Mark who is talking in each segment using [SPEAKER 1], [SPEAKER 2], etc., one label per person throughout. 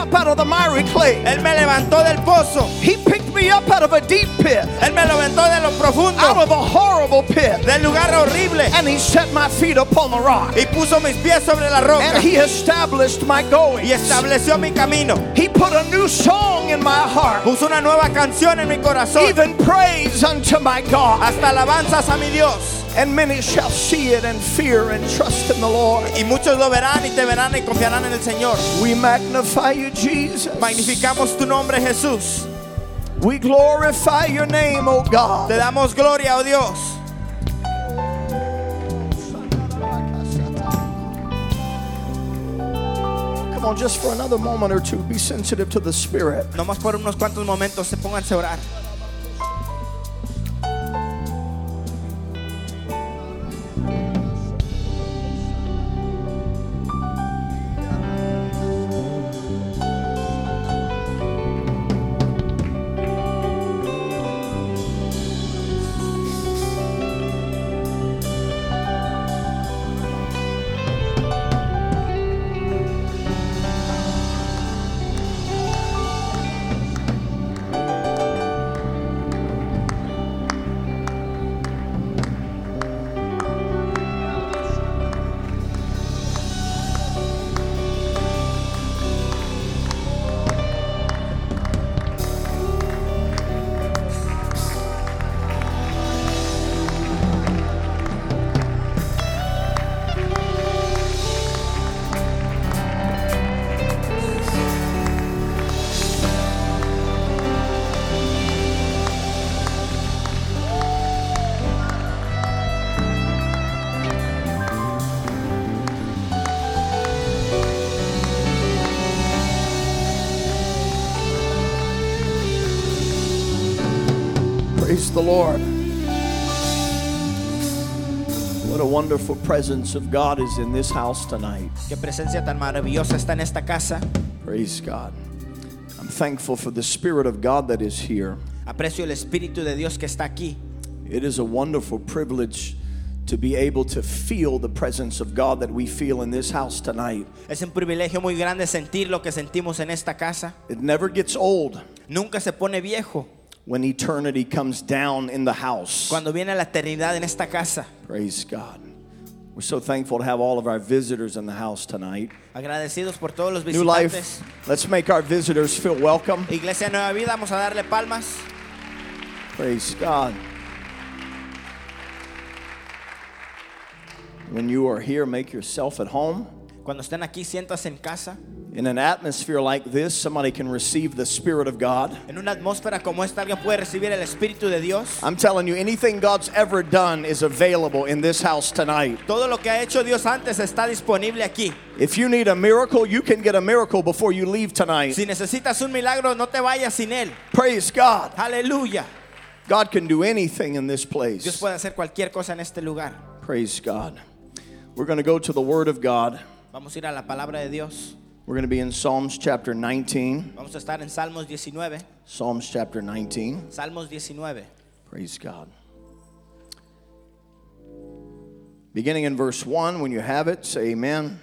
[SPEAKER 1] up out of the miry clay.
[SPEAKER 2] Él me levantó del pozo.
[SPEAKER 1] He picked me up out of a deep pit,
[SPEAKER 2] Él me levantó de lo
[SPEAKER 1] out
[SPEAKER 2] profundo,
[SPEAKER 1] of a horrible pit.
[SPEAKER 2] del lugar horrible.
[SPEAKER 1] And he set my feet upon the rock.
[SPEAKER 2] Y puso mis pies sobre la roca.
[SPEAKER 1] And he established my going.
[SPEAKER 2] Y estableció mi camino.
[SPEAKER 1] He put a new song in my heart.
[SPEAKER 2] Puso una nueva canción en mi corazón.
[SPEAKER 1] Even praise unto my God.
[SPEAKER 2] Hasta alabanzas a mi Dios.
[SPEAKER 1] And many shall see it and fear and trust in the Lord.
[SPEAKER 2] Y muchos lo verán y te verán y confiarán en el Señor.
[SPEAKER 1] We magnify you, Jesus.
[SPEAKER 2] Magnificamos tu nombre, Jesús.
[SPEAKER 1] We glorify your name, O
[SPEAKER 2] Te
[SPEAKER 1] God.
[SPEAKER 2] damos gloria, oh Dios.
[SPEAKER 1] Come on, just for another moment or two, be sensitive to the Spirit.
[SPEAKER 2] Nomás por unos cuantos momentos se pónganse a orar.
[SPEAKER 1] Praise the Lord. What a wonderful presence of God is in this house tonight.
[SPEAKER 2] Qué presencia tan maravillosa está en esta casa.
[SPEAKER 1] Praise God. I'm thankful for the Spirit of God that is here.
[SPEAKER 2] Aprecio el Espíritu de Dios que está aquí.
[SPEAKER 1] It is a wonderful privilege to be able to feel the presence of God that we feel in this house tonight.
[SPEAKER 2] Es un privilegio muy grande sentir lo que sentimos en esta casa.
[SPEAKER 1] It never gets old
[SPEAKER 2] Nunca se pone viejo
[SPEAKER 1] when eternity comes down in the house.
[SPEAKER 2] cuando viene la eternidad en esta casa.
[SPEAKER 1] Praise God. We're so thankful to have all of our visitors in the house tonight.
[SPEAKER 2] Agradecidos por todos los
[SPEAKER 1] New
[SPEAKER 2] visitantes.
[SPEAKER 1] Life, let's make our visitors feel welcome.
[SPEAKER 2] Iglesia Nueva Vida, vamos a darle palmas.
[SPEAKER 1] Praise God. When you are here, make yourself at home.
[SPEAKER 2] Cuando estén aquí, siéntanse en casa.
[SPEAKER 1] In an atmosphere like this, somebody can receive the Spirit of God.
[SPEAKER 2] En una atmósfera como esta, alguien puede recibir el Espíritu de Dios.
[SPEAKER 1] I'm telling you, anything God's ever done is available in this house tonight.
[SPEAKER 2] Todo lo que ha hecho Dios antes está disponible aquí.
[SPEAKER 1] If you need a miracle, you can get a miracle before you leave tonight.
[SPEAKER 2] Si necesitas un milagro, no te vayas sin él.
[SPEAKER 1] Praise God.
[SPEAKER 2] Aleluya.
[SPEAKER 1] God can do anything in this
[SPEAKER 2] Dios
[SPEAKER 1] place.
[SPEAKER 2] puede hacer cualquier cosa en este lugar.
[SPEAKER 1] Praise God. We're going to go to the Word of God.
[SPEAKER 2] Vamos a ir a la palabra de Dios.
[SPEAKER 1] We're going to be in Psalms chapter 19.
[SPEAKER 2] Vamos a estar en Salmos 19.
[SPEAKER 1] Psalms chapter 19.
[SPEAKER 2] Salmos 19.
[SPEAKER 1] Praise God. Beginning in verse 1, when you have it, say amen.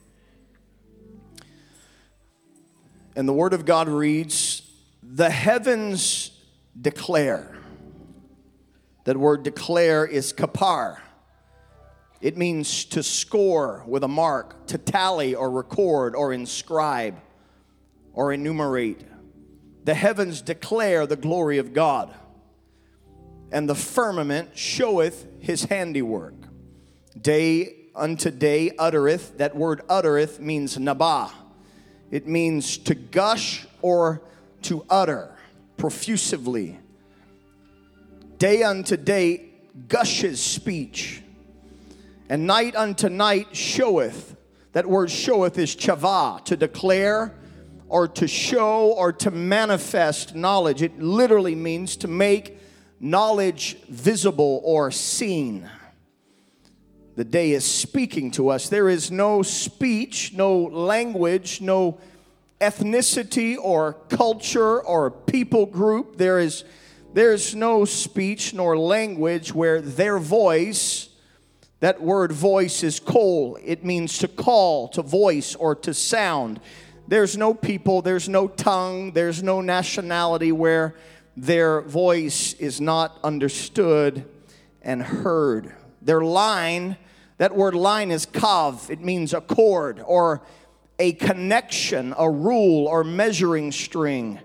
[SPEAKER 1] And the Word of God reads, the heavens declare. That word declare is kapar. It means to score with a mark, to tally or record or inscribe or enumerate. The heavens declare the glory of God, and the firmament showeth his handiwork. Day unto day uttereth. That word uttereth means nabah. It means to gush or to utter profusively. Day unto day gushes speech. And night unto night showeth. That word showeth is chava, to declare or to show or to manifest knowledge. It literally means to make knowledge visible or seen. The day is speaking to us. There is no speech, no language, no ethnicity or culture or people group. There's no speech nor language where their voice, that word voice is kol. It means to call, to voice, or to sound. there's no people, there's no tongue, there's no nationality where their voice is not understood and heard. Their line, that word line is kav. It means a cord or a connection, a rule or measuring string.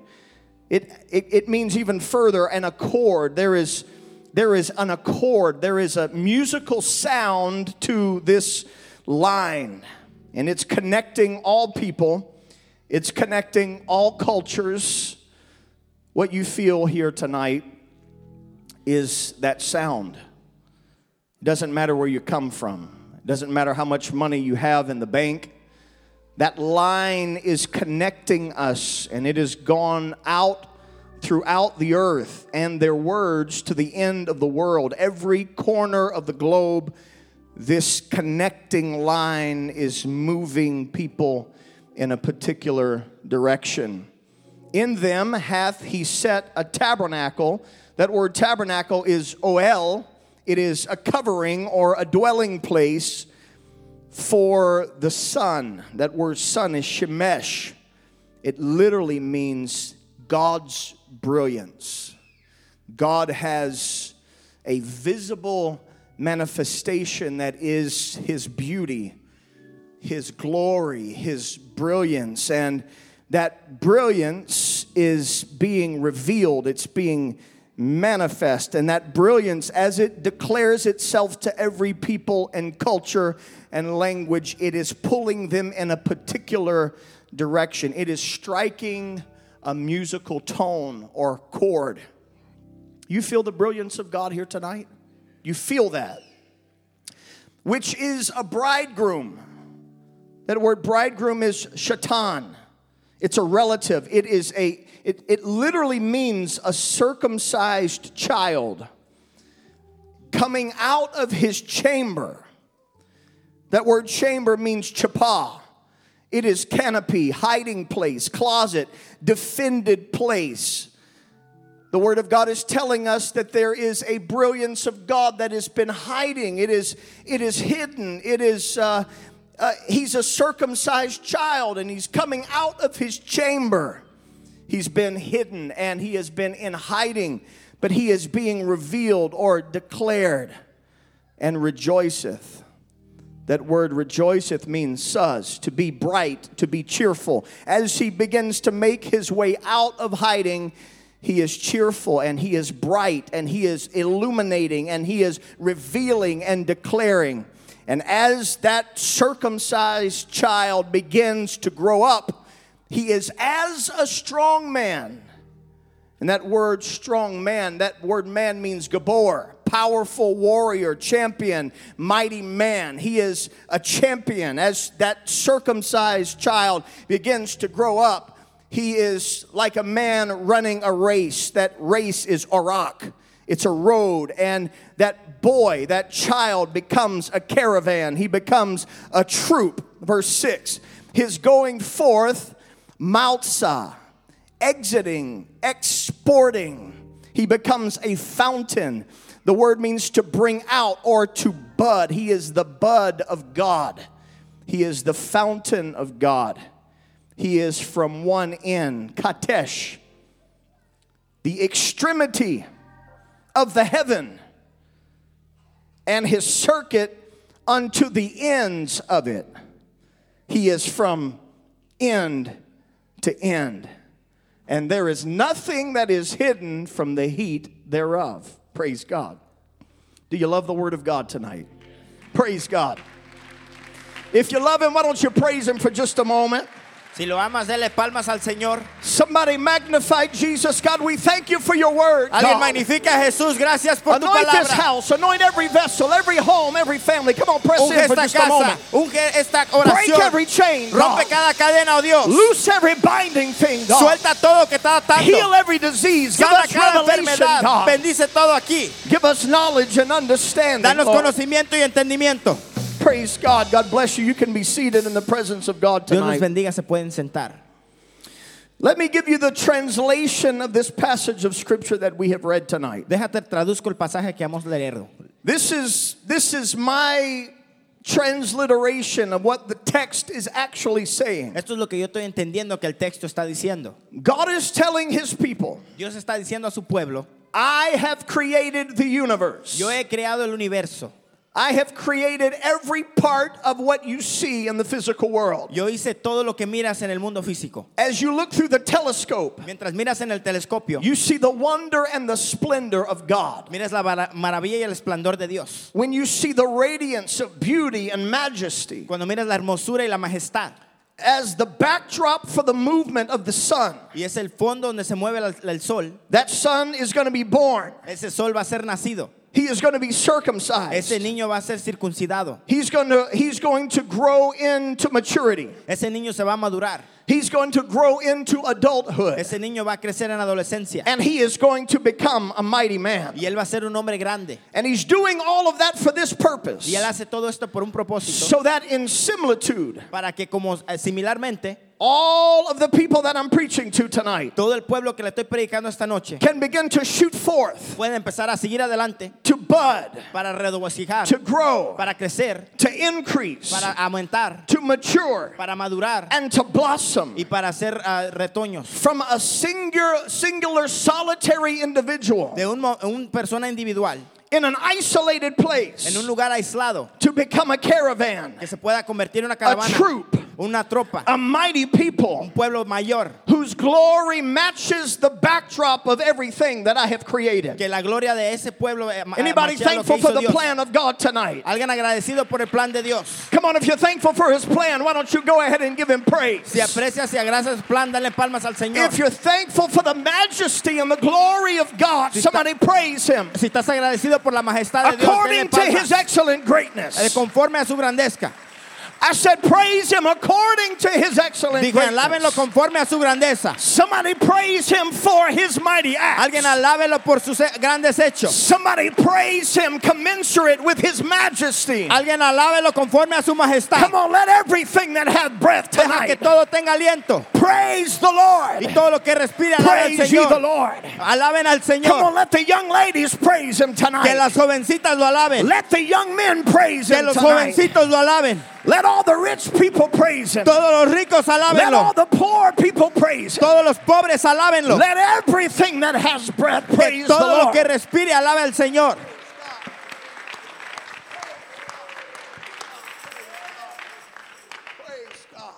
[SPEAKER 1] It means even further an accord. There is an accord. There is a musical sound to this line. And it's connecting all people. It's connecting all cultures. What you feel here tonight is that sound. It doesn't matter where you come from. It doesn't matter how much money you have in the bank. That line is connecting us, and it has gone out throughout the earth, and their words to the end of the world. Every corner of the globe, this connecting line is moving people in a particular direction. In them hath he set a tabernacle. That word tabernacle is oel. It is a covering or a dwelling place for the sun. That word sun is shemesh. It literally means God's brilliance. God has a visible manifestation that is His beauty, His glory, His brilliance. And that brilliance is being revealed. It's being manifest. And that brilliance, as it declares itself to every people and culture and language, it is pulling them in a particular direction. It is striking a musical tone or chord. You feel the brilliance of God here tonight? You feel that? Which is a bridegroom. That word bridegroom is shatan. It's a relative. It literally means a circumcised child coming out of his chamber. That word chamber means chapa. It is canopy, hiding place, closet, defended place. The Word of God is telling us that there is a brilliance of God that has been hiding. It is hidden. He's a circumcised child, and he's coming out of his chamber. He's been hidden, and he has been in hiding, but he is being revealed or declared, and rejoiceth. That word rejoiceth means suz, to be bright, to be cheerful. As he begins to make his way out of hiding, he is cheerful, and he is bright, and he is illuminating, and he is revealing and declaring. And as that circumcised child begins to grow up, he is as a strong man. And that word strong man, that word man means gabor, powerful warrior, champion, mighty man. He is a champion. As that circumcised child begins to grow up, he is like a man running a race. That race is orak. It's a road, and that boy, that child becomes a caravan. He becomes a troop. Verse 6, his going forth, mautsa, exiting, exporting. He becomes a fountain. The word means to bring out or to bud. He is the bud of God. He is the fountain of God. He is from one end, katesh, the extremity of the heaven, and his circuit unto the ends of it. He is from end to end, and there is nothing that is hidden from the heat thereof. Praise God. Do you love the Word of God tonight? Praise God. If you love Him, why don't you praise Him for just a moment?
[SPEAKER 2] Si lo amas, dele palmas al Señor.
[SPEAKER 1] Somebody magnify Jesus. God, we thank you for your word.
[SPEAKER 2] Alguien
[SPEAKER 1] God.
[SPEAKER 2] magnifica a Jesús. Gracias por tu
[SPEAKER 1] Anoint this
[SPEAKER 2] palabra.
[SPEAKER 1] house. Anoint every vessel, every home, every family. Come on, press
[SPEAKER 2] Unge
[SPEAKER 1] in for
[SPEAKER 2] esta
[SPEAKER 1] just a moment.
[SPEAKER 2] casa. Unge esta
[SPEAKER 1] Break
[SPEAKER 2] oración.
[SPEAKER 1] every chain, God.
[SPEAKER 2] Rompe cada cadena, oh Dios.
[SPEAKER 1] Loose every binding thing, God.
[SPEAKER 2] Suelta todo lo que está atando.
[SPEAKER 1] Heal every disease. Give
[SPEAKER 2] Sana
[SPEAKER 1] us
[SPEAKER 2] cada
[SPEAKER 1] revelation,
[SPEAKER 2] enfermedad.
[SPEAKER 1] God.
[SPEAKER 2] Bendice todo aquí.
[SPEAKER 1] Give us knowledge and understanding,
[SPEAKER 2] Danos
[SPEAKER 1] Lord.
[SPEAKER 2] conocimiento y entendimiento.
[SPEAKER 1] Praise God. God bless you. You can be seated in the presence of God
[SPEAKER 2] Dios nos
[SPEAKER 1] tonight.
[SPEAKER 2] bendiga, se pueden sentar.
[SPEAKER 1] Let me give you the translation of this passage of Scripture that we have read tonight.
[SPEAKER 2] Déjate traduzco el pasaje que hemos leído.
[SPEAKER 1] This is my transliteration of what the text is actually saying.
[SPEAKER 2] Esto es lo que yo estoy entendiendo que el texto está diciendo.
[SPEAKER 1] God is telling his people,
[SPEAKER 2] Dios está diciendo a su pueblo,
[SPEAKER 1] I have created the universe.
[SPEAKER 2] yo he creado el universo.
[SPEAKER 1] I have created every part of what you see in the physical world.
[SPEAKER 2] Yo hice todo lo que miras en el mundo físico.
[SPEAKER 1] As you look through the telescope,
[SPEAKER 2] Mientras miras en el telescopio,
[SPEAKER 1] you see the wonder and the splendor of God.
[SPEAKER 2] miras la maravilla y el esplendor de Dios.
[SPEAKER 1] When you see the radiance of beauty and majesty
[SPEAKER 2] Cuando miras la hermosura y la majestad,
[SPEAKER 1] as the backdrop for the movement of the sun,
[SPEAKER 2] y es el fondo donde se mueve el sol,
[SPEAKER 1] that sun is going to be born.
[SPEAKER 2] ese sol va a ser nacido.
[SPEAKER 1] He is going to be circumcised.
[SPEAKER 2] Ese niño va a ser circuncidado.
[SPEAKER 1] He's going to grow into maturity.
[SPEAKER 2] Ese niño se va a madurar.
[SPEAKER 1] He's going to grow into adulthood.
[SPEAKER 2] Ese niño va a crecer en adolescencia.
[SPEAKER 1] And he is going to become a mighty man.
[SPEAKER 2] Y él va a ser un hombre grande.
[SPEAKER 1] And he's doing all of that for this purpose.
[SPEAKER 2] Y él hace todo esto por un propósito.
[SPEAKER 1] So that in similitude,
[SPEAKER 2] Para que como similarmente,
[SPEAKER 1] all of the people that I'm preaching to tonight
[SPEAKER 2] todo el pueblo que le estoy predicando esta noche
[SPEAKER 1] can begin to shoot forth,
[SPEAKER 2] puede empezar a seguir adelante
[SPEAKER 1] to bud,
[SPEAKER 2] para regocijar,
[SPEAKER 1] to grow,
[SPEAKER 2] para crecer,
[SPEAKER 1] to increase,
[SPEAKER 2] para aumentar,
[SPEAKER 1] to mature,
[SPEAKER 2] para madurar
[SPEAKER 1] and to blossom
[SPEAKER 2] y para hacer retoños.
[SPEAKER 1] from a singular solitary individual
[SPEAKER 2] De un persona individual
[SPEAKER 1] in an isolated place
[SPEAKER 2] en un lugar aislado
[SPEAKER 1] to become a caravan,
[SPEAKER 2] que se pueda convertir en una
[SPEAKER 1] a
[SPEAKER 2] caravana,
[SPEAKER 1] troop,
[SPEAKER 2] una tropa,
[SPEAKER 1] a mighty people
[SPEAKER 2] un pueblo mayor,
[SPEAKER 1] whose glory matches the backdrop of everything that I have created.
[SPEAKER 2] que la gloria de ese pueblo
[SPEAKER 1] Anybody
[SPEAKER 2] machea lo que
[SPEAKER 1] thankful for
[SPEAKER 2] hizo
[SPEAKER 1] the
[SPEAKER 2] Dios.
[SPEAKER 1] plan of God tonight?
[SPEAKER 2] Alguien agradecido por el plan de Dios.
[SPEAKER 1] Come on, if you're thankful for his plan, why don't you go ahead and give him praise?
[SPEAKER 2] Si aprecias y agradece el plan, dale palmas al Señor.
[SPEAKER 1] If you're thankful for the majesty and the glory of God, somebody praise him
[SPEAKER 2] Si estás agradecido por la majestad de Dios,
[SPEAKER 1] according
[SPEAKER 2] denle
[SPEAKER 1] to his
[SPEAKER 2] palmas.
[SPEAKER 1] excellent greatness.
[SPEAKER 2] Conforme a su grandeza.
[SPEAKER 1] I said praise him according to his excellent
[SPEAKER 2] Dije, alábenlo
[SPEAKER 1] greatness.
[SPEAKER 2] conforme a su grandeza.
[SPEAKER 1] Somebody praise him for his mighty acts.
[SPEAKER 2] Alguien alábelo por sus grandes hechos.
[SPEAKER 1] Somebody praise him commensurate with his majesty.
[SPEAKER 2] Alguien alábelo conforme a su majestad.
[SPEAKER 1] Come on, let everything that hath breath
[SPEAKER 2] Deja que
[SPEAKER 1] tonight
[SPEAKER 2] todo tenga aliento.
[SPEAKER 1] praise the Lord.
[SPEAKER 2] Y todo lo que respire, alabe al
[SPEAKER 1] Praise ye the
[SPEAKER 2] Señor.
[SPEAKER 1] Lord.
[SPEAKER 2] Alaben al
[SPEAKER 1] Come on,
[SPEAKER 2] Señor.
[SPEAKER 1] let the young ladies praise him
[SPEAKER 2] Que
[SPEAKER 1] tonight.
[SPEAKER 2] las jovencitas lo alaben.
[SPEAKER 1] Let the young men praise
[SPEAKER 2] Que
[SPEAKER 1] him
[SPEAKER 2] los
[SPEAKER 1] tonight.
[SPEAKER 2] jovencitos lo alaben.
[SPEAKER 1] Let all the rich people praise him.
[SPEAKER 2] Todos los ricos
[SPEAKER 1] Let all
[SPEAKER 2] alábenlo.
[SPEAKER 1] the poor people praise him.
[SPEAKER 2] Todos los pobres alábenlo.
[SPEAKER 1] Let everything that has breath
[SPEAKER 2] Que
[SPEAKER 1] praise the
[SPEAKER 2] todo lo
[SPEAKER 1] Lord.
[SPEAKER 2] que respire alabe al Señor.
[SPEAKER 1] Praise God.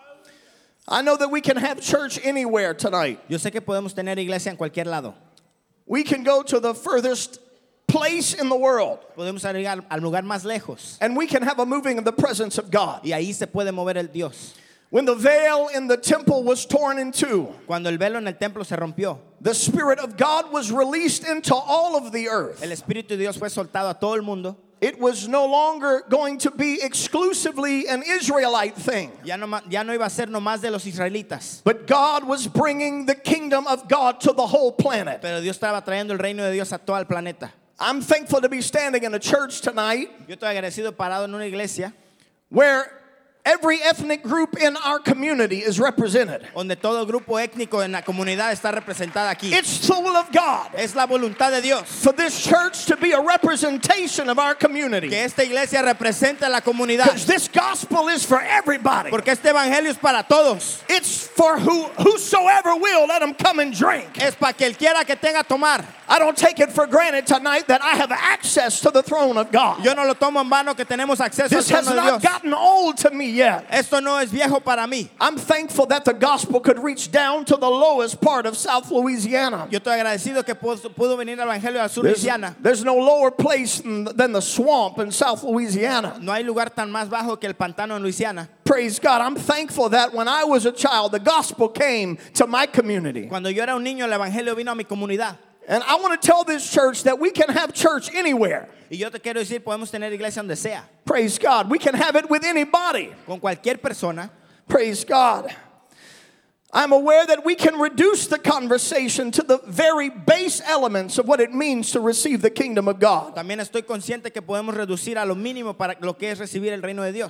[SPEAKER 1] I know that we can have church anywhere tonight.
[SPEAKER 2] Yo sé que podemos tener iglesia en cualquier lado.
[SPEAKER 1] We can go to the furthest place in the world,
[SPEAKER 2] Podemos ir al lugar más lejos.
[SPEAKER 1] and we can have a moving of the presence of God.
[SPEAKER 2] Y ahí se puede mover el Dios.
[SPEAKER 1] When the veil in the temple was torn in two,
[SPEAKER 2] Cuando el velo en el templo se rompió,
[SPEAKER 1] the Spirit of God was released into all of the earth.
[SPEAKER 2] el Espíritu de Dios fue soltado a todo el mundo.
[SPEAKER 1] It was no longer going to be exclusively an Israelite thing,
[SPEAKER 2] Ya no iba a ser nomás de los israelitas.
[SPEAKER 1] but God was bringing the kingdom of God to the whole planet.
[SPEAKER 2] Pero Dios estaba trayendo el reino de Dios a todo el planeta.
[SPEAKER 1] I'm thankful to be standing in a church tonight
[SPEAKER 2] Yo estoy agradecido parado en una iglesia
[SPEAKER 1] where every ethnic group in our community is represented.
[SPEAKER 2] donde todo grupo étnico en la comunidad está representada aquí.
[SPEAKER 1] It's the will of God
[SPEAKER 2] Es la voluntad de Dios
[SPEAKER 1] for this church to be a representation of our community.
[SPEAKER 2] que esta iglesia represente a la comunidad.
[SPEAKER 1] Because this gospel is for everybody.
[SPEAKER 2] Porque este evangelio es para todos.
[SPEAKER 1] It's for whosoever will, let them come and drink.
[SPEAKER 2] Es para que el quiera que tenga tomar.
[SPEAKER 1] I don't take it for granted tonight that I have access to the throne of God.
[SPEAKER 2] Yo no lo tomo en vano que tenemos acceso al
[SPEAKER 1] This has
[SPEAKER 2] trono de
[SPEAKER 1] not
[SPEAKER 2] Dios.
[SPEAKER 1] gotten old to me yet.
[SPEAKER 2] Esto no es viejo para mí.
[SPEAKER 1] I'm thankful that the gospel could reach down to the lowest part of South Louisiana.
[SPEAKER 2] Yo estoy agradecido que pudo venir el evangelio al sur de Louisiana.
[SPEAKER 1] There's no lower place than the swamp in South Louisiana.
[SPEAKER 2] No hay lugar tan más bajo que el pantano en Luisiana.
[SPEAKER 1] Praise God. I'm thankful that when I was a child, the gospel came to my community.
[SPEAKER 2] Cuando yo era un niño, el evangelio vino a mi comunidad.
[SPEAKER 1] And I want to tell this church that we can have church anywhere.
[SPEAKER 2] Y yo te quiero decir, podemos tener iglesia donde sea,
[SPEAKER 1] Praise God. We can have it with anybody.
[SPEAKER 2] con cualquier persona.
[SPEAKER 1] Praise God. I'm aware that we can reduce the conversation to the very base elements of what it means to receive the kingdom of God.
[SPEAKER 2] También estoy consciente que podemos reducir a lo mínimo para lo que es recibir el reino de Dios.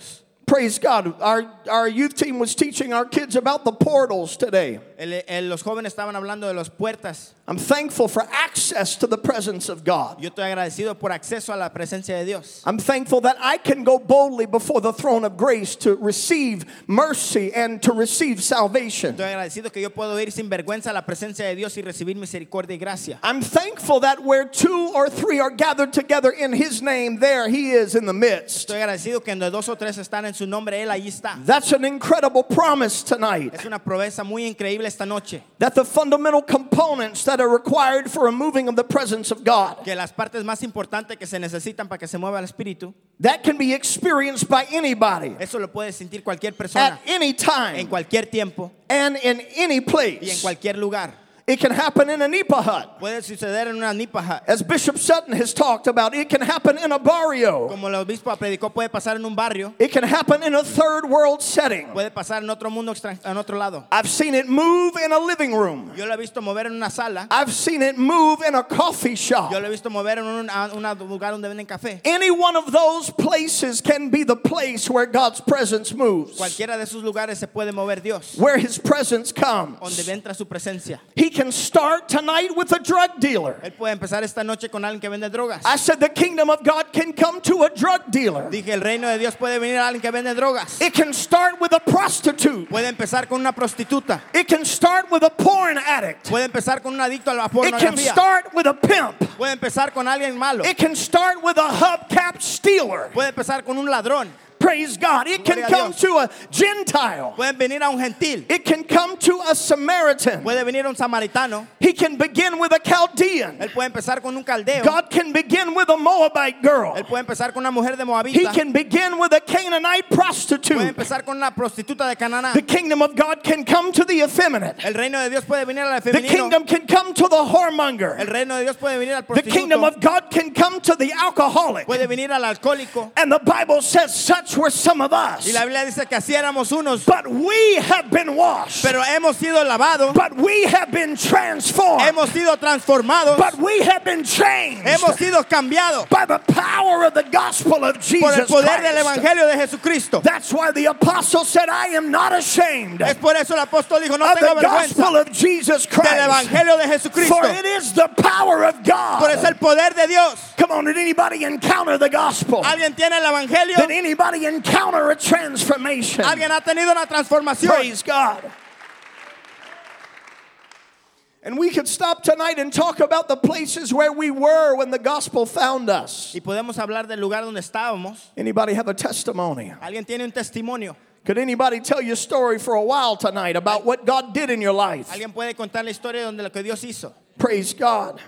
[SPEAKER 1] Praise God. Our youth team was teaching our kids about the portals today.
[SPEAKER 2] Los jóvenes estaban hablando de las puertas.
[SPEAKER 1] I'm thankful for access to the presence of God.
[SPEAKER 2] Yo estoy agradecido por acceso a la presencia de Dios.
[SPEAKER 1] I'm thankful that I can go boldly before the throne of grace to receive mercy and to receive salvation.
[SPEAKER 2] Estoy agradecido que yo puedo ir sin vergüenza a la presencia de Dios y recibir misericordia y gracia.
[SPEAKER 1] I'm thankful that where 2 or 3 are gathered together in His name, there He is in the midst.
[SPEAKER 2] Estoy agradecido que donde 2 o 3 están en su nombre, Él allí está.
[SPEAKER 1] That's an incredible promise tonight.
[SPEAKER 2] Es una promesa muy increíble esta noche.
[SPEAKER 1] That the fundamental components that are required for a moving of the presence of God,
[SPEAKER 2] Que las partes más importantes que se necesitan para que se mueva el Espíritu,
[SPEAKER 1] that can be experienced by anybody
[SPEAKER 2] eso lo puede sentir cualquier persona,
[SPEAKER 1] at any
[SPEAKER 2] en
[SPEAKER 1] time
[SPEAKER 2] cualquier tiempo
[SPEAKER 1] and in any
[SPEAKER 2] y en
[SPEAKER 1] place.
[SPEAKER 2] cualquier lugar.
[SPEAKER 1] It can happen in a nipa hut.
[SPEAKER 2] Puede suceder en una nipa hut.
[SPEAKER 1] As Bishop Sutton has talked about, it can happen in a barrio.
[SPEAKER 2] Como el obispo predicó, puede pasar en un barrio,
[SPEAKER 1] It can happen in a third world setting.
[SPEAKER 2] puede pasar en otro mundo, en otro lado.
[SPEAKER 1] I've seen it move in a living room.
[SPEAKER 2] Yo lo he visto mover en una sala.
[SPEAKER 1] I've seen it move in a coffee shop.
[SPEAKER 2] Yo lo he visto mover en un lugar donde venden café.
[SPEAKER 1] Any one of those places can be the place where God's presence moves,
[SPEAKER 2] Cualquiera de esos lugares se puede mover Dios,
[SPEAKER 1] where His presence
[SPEAKER 2] donde
[SPEAKER 1] comes.
[SPEAKER 2] entra su presencia.
[SPEAKER 1] He can start tonight with a drug dealer.
[SPEAKER 2] Él puede empezar esta noche con alguien que vende drogas.
[SPEAKER 1] I said the kingdom of God can come to a drug dealer.
[SPEAKER 2] Dije, el reino de Dios puede venir a alguien que vende drogas.
[SPEAKER 1] It can start with a prostitute.
[SPEAKER 2] Puede empezar con una prostituta.
[SPEAKER 1] It can start with a porn addict.
[SPEAKER 2] Puede empezar con un adicto a la
[SPEAKER 1] It can
[SPEAKER 2] pornografía.
[SPEAKER 1] start with a pimp.
[SPEAKER 2] Puede empezar con alguien malo.
[SPEAKER 1] It can start with a hubcap stealer.
[SPEAKER 2] Puede empezar con un ladrón.
[SPEAKER 1] Praise God. It can
[SPEAKER 2] Gloria a
[SPEAKER 1] come
[SPEAKER 2] Dios.
[SPEAKER 1] to a Gentile.
[SPEAKER 2] Puede venir a un gentil.
[SPEAKER 1] It can come to a Samaritan.
[SPEAKER 2] Puede venir a un samaritano.
[SPEAKER 1] He can begin with a Chaldean.
[SPEAKER 2] Él puede empezar con un caldeo.
[SPEAKER 1] God can begin with a Moabite girl.
[SPEAKER 2] Él puede empezar con una mujer de
[SPEAKER 1] He
[SPEAKER 2] Moabita.
[SPEAKER 1] can begin with a Canaanite
[SPEAKER 2] Puede
[SPEAKER 1] prostitute.
[SPEAKER 2] empezar con una prostituta de Cananá.
[SPEAKER 1] The kingdom of God can come to the effeminate.
[SPEAKER 2] El reino de Dios puede venir al
[SPEAKER 1] The
[SPEAKER 2] femenino.
[SPEAKER 1] kingdom can come to the whoremonger.
[SPEAKER 2] El reino de Dios puede venir al
[SPEAKER 1] The kingdom
[SPEAKER 2] prostituto.
[SPEAKER 1] of God can come to the alcoholic.
[SPEAKER 2] Puede venir al alcohólico.
[SPEAKER 1] And the Bible says such were some of us.
[SPEAKER 2] Y la Biblia dice que así éramos unos.
[SPEAKER 1] But we have been washed.
[SPEAKER 2] Pero hemos sido lavados.
[SPEAKER 1] But we have been transformed.
[SPEAKER 2] Hemos sido transformados.
[SPEAKER 1] But we have been changed
[SPEAKER 2] Hemos sido cambiados
[SPEAKER 1] by the power of the gospel of
[SPEAKER 2] por el
[SPEAKER 1] Jesus
[SPEAKER 2] poder del
[SPEAKER 1] Christ.
[SPEAKER 2] Evangelio de Jesucristo.
[SPEAKER 1] That's why the apostle said, I am not ashamed
[SPEAKER 2] Es
[SPEAKER 1] of
[SPEAKER 2] por eso el apóstol dijo, no
[SPEAKER 1] the
[SPEAKER 2] tengo
[SPEAKER 1] gospel
[SPEAKER 2] vergüenza
[SPEAKER 1] of Jesus
[SPEAKER 2] del
[SPEAKER 1] Christ.
[SPEAKER 2] Evangelio de
[SPEAKER 1] For
[SPEAKER 2] Jesucristo.
[SPEAKER 1] it is the power of
[SPEAKER 2] Por eso
[SPEAKER 1] God.
[SPEAKER 2] el poder de Dios.
[SPEAKER 1] Come on, did anybody encounter the gospel?
[SPEAKER 2] ¿Alguien tiene el Evangelio?
[SPEAKER 1] Did anybody encounter a transformation?
[SPEAKER 2] ¿Alguien ha tenido una transformación?
[SPEAKER 1] Praise God. And we could stop tonight and talk about the places where we were when the gospel found us.
[SPEAKER 2] Y podemos hablar del lugar donde estábamos.
[SPEAKER 1] Anybody have a testimony?
[SPEAKER 2] ¿Alguien tiene un testimonio?
[SPEAKER 1] Could anybody tell your story for a while tonight about what God did in your life?
[SPEAKER 2] ¿Alguien puede contar la historia donde lo que Dios hizo?
[SPEAKER 1] Praise God.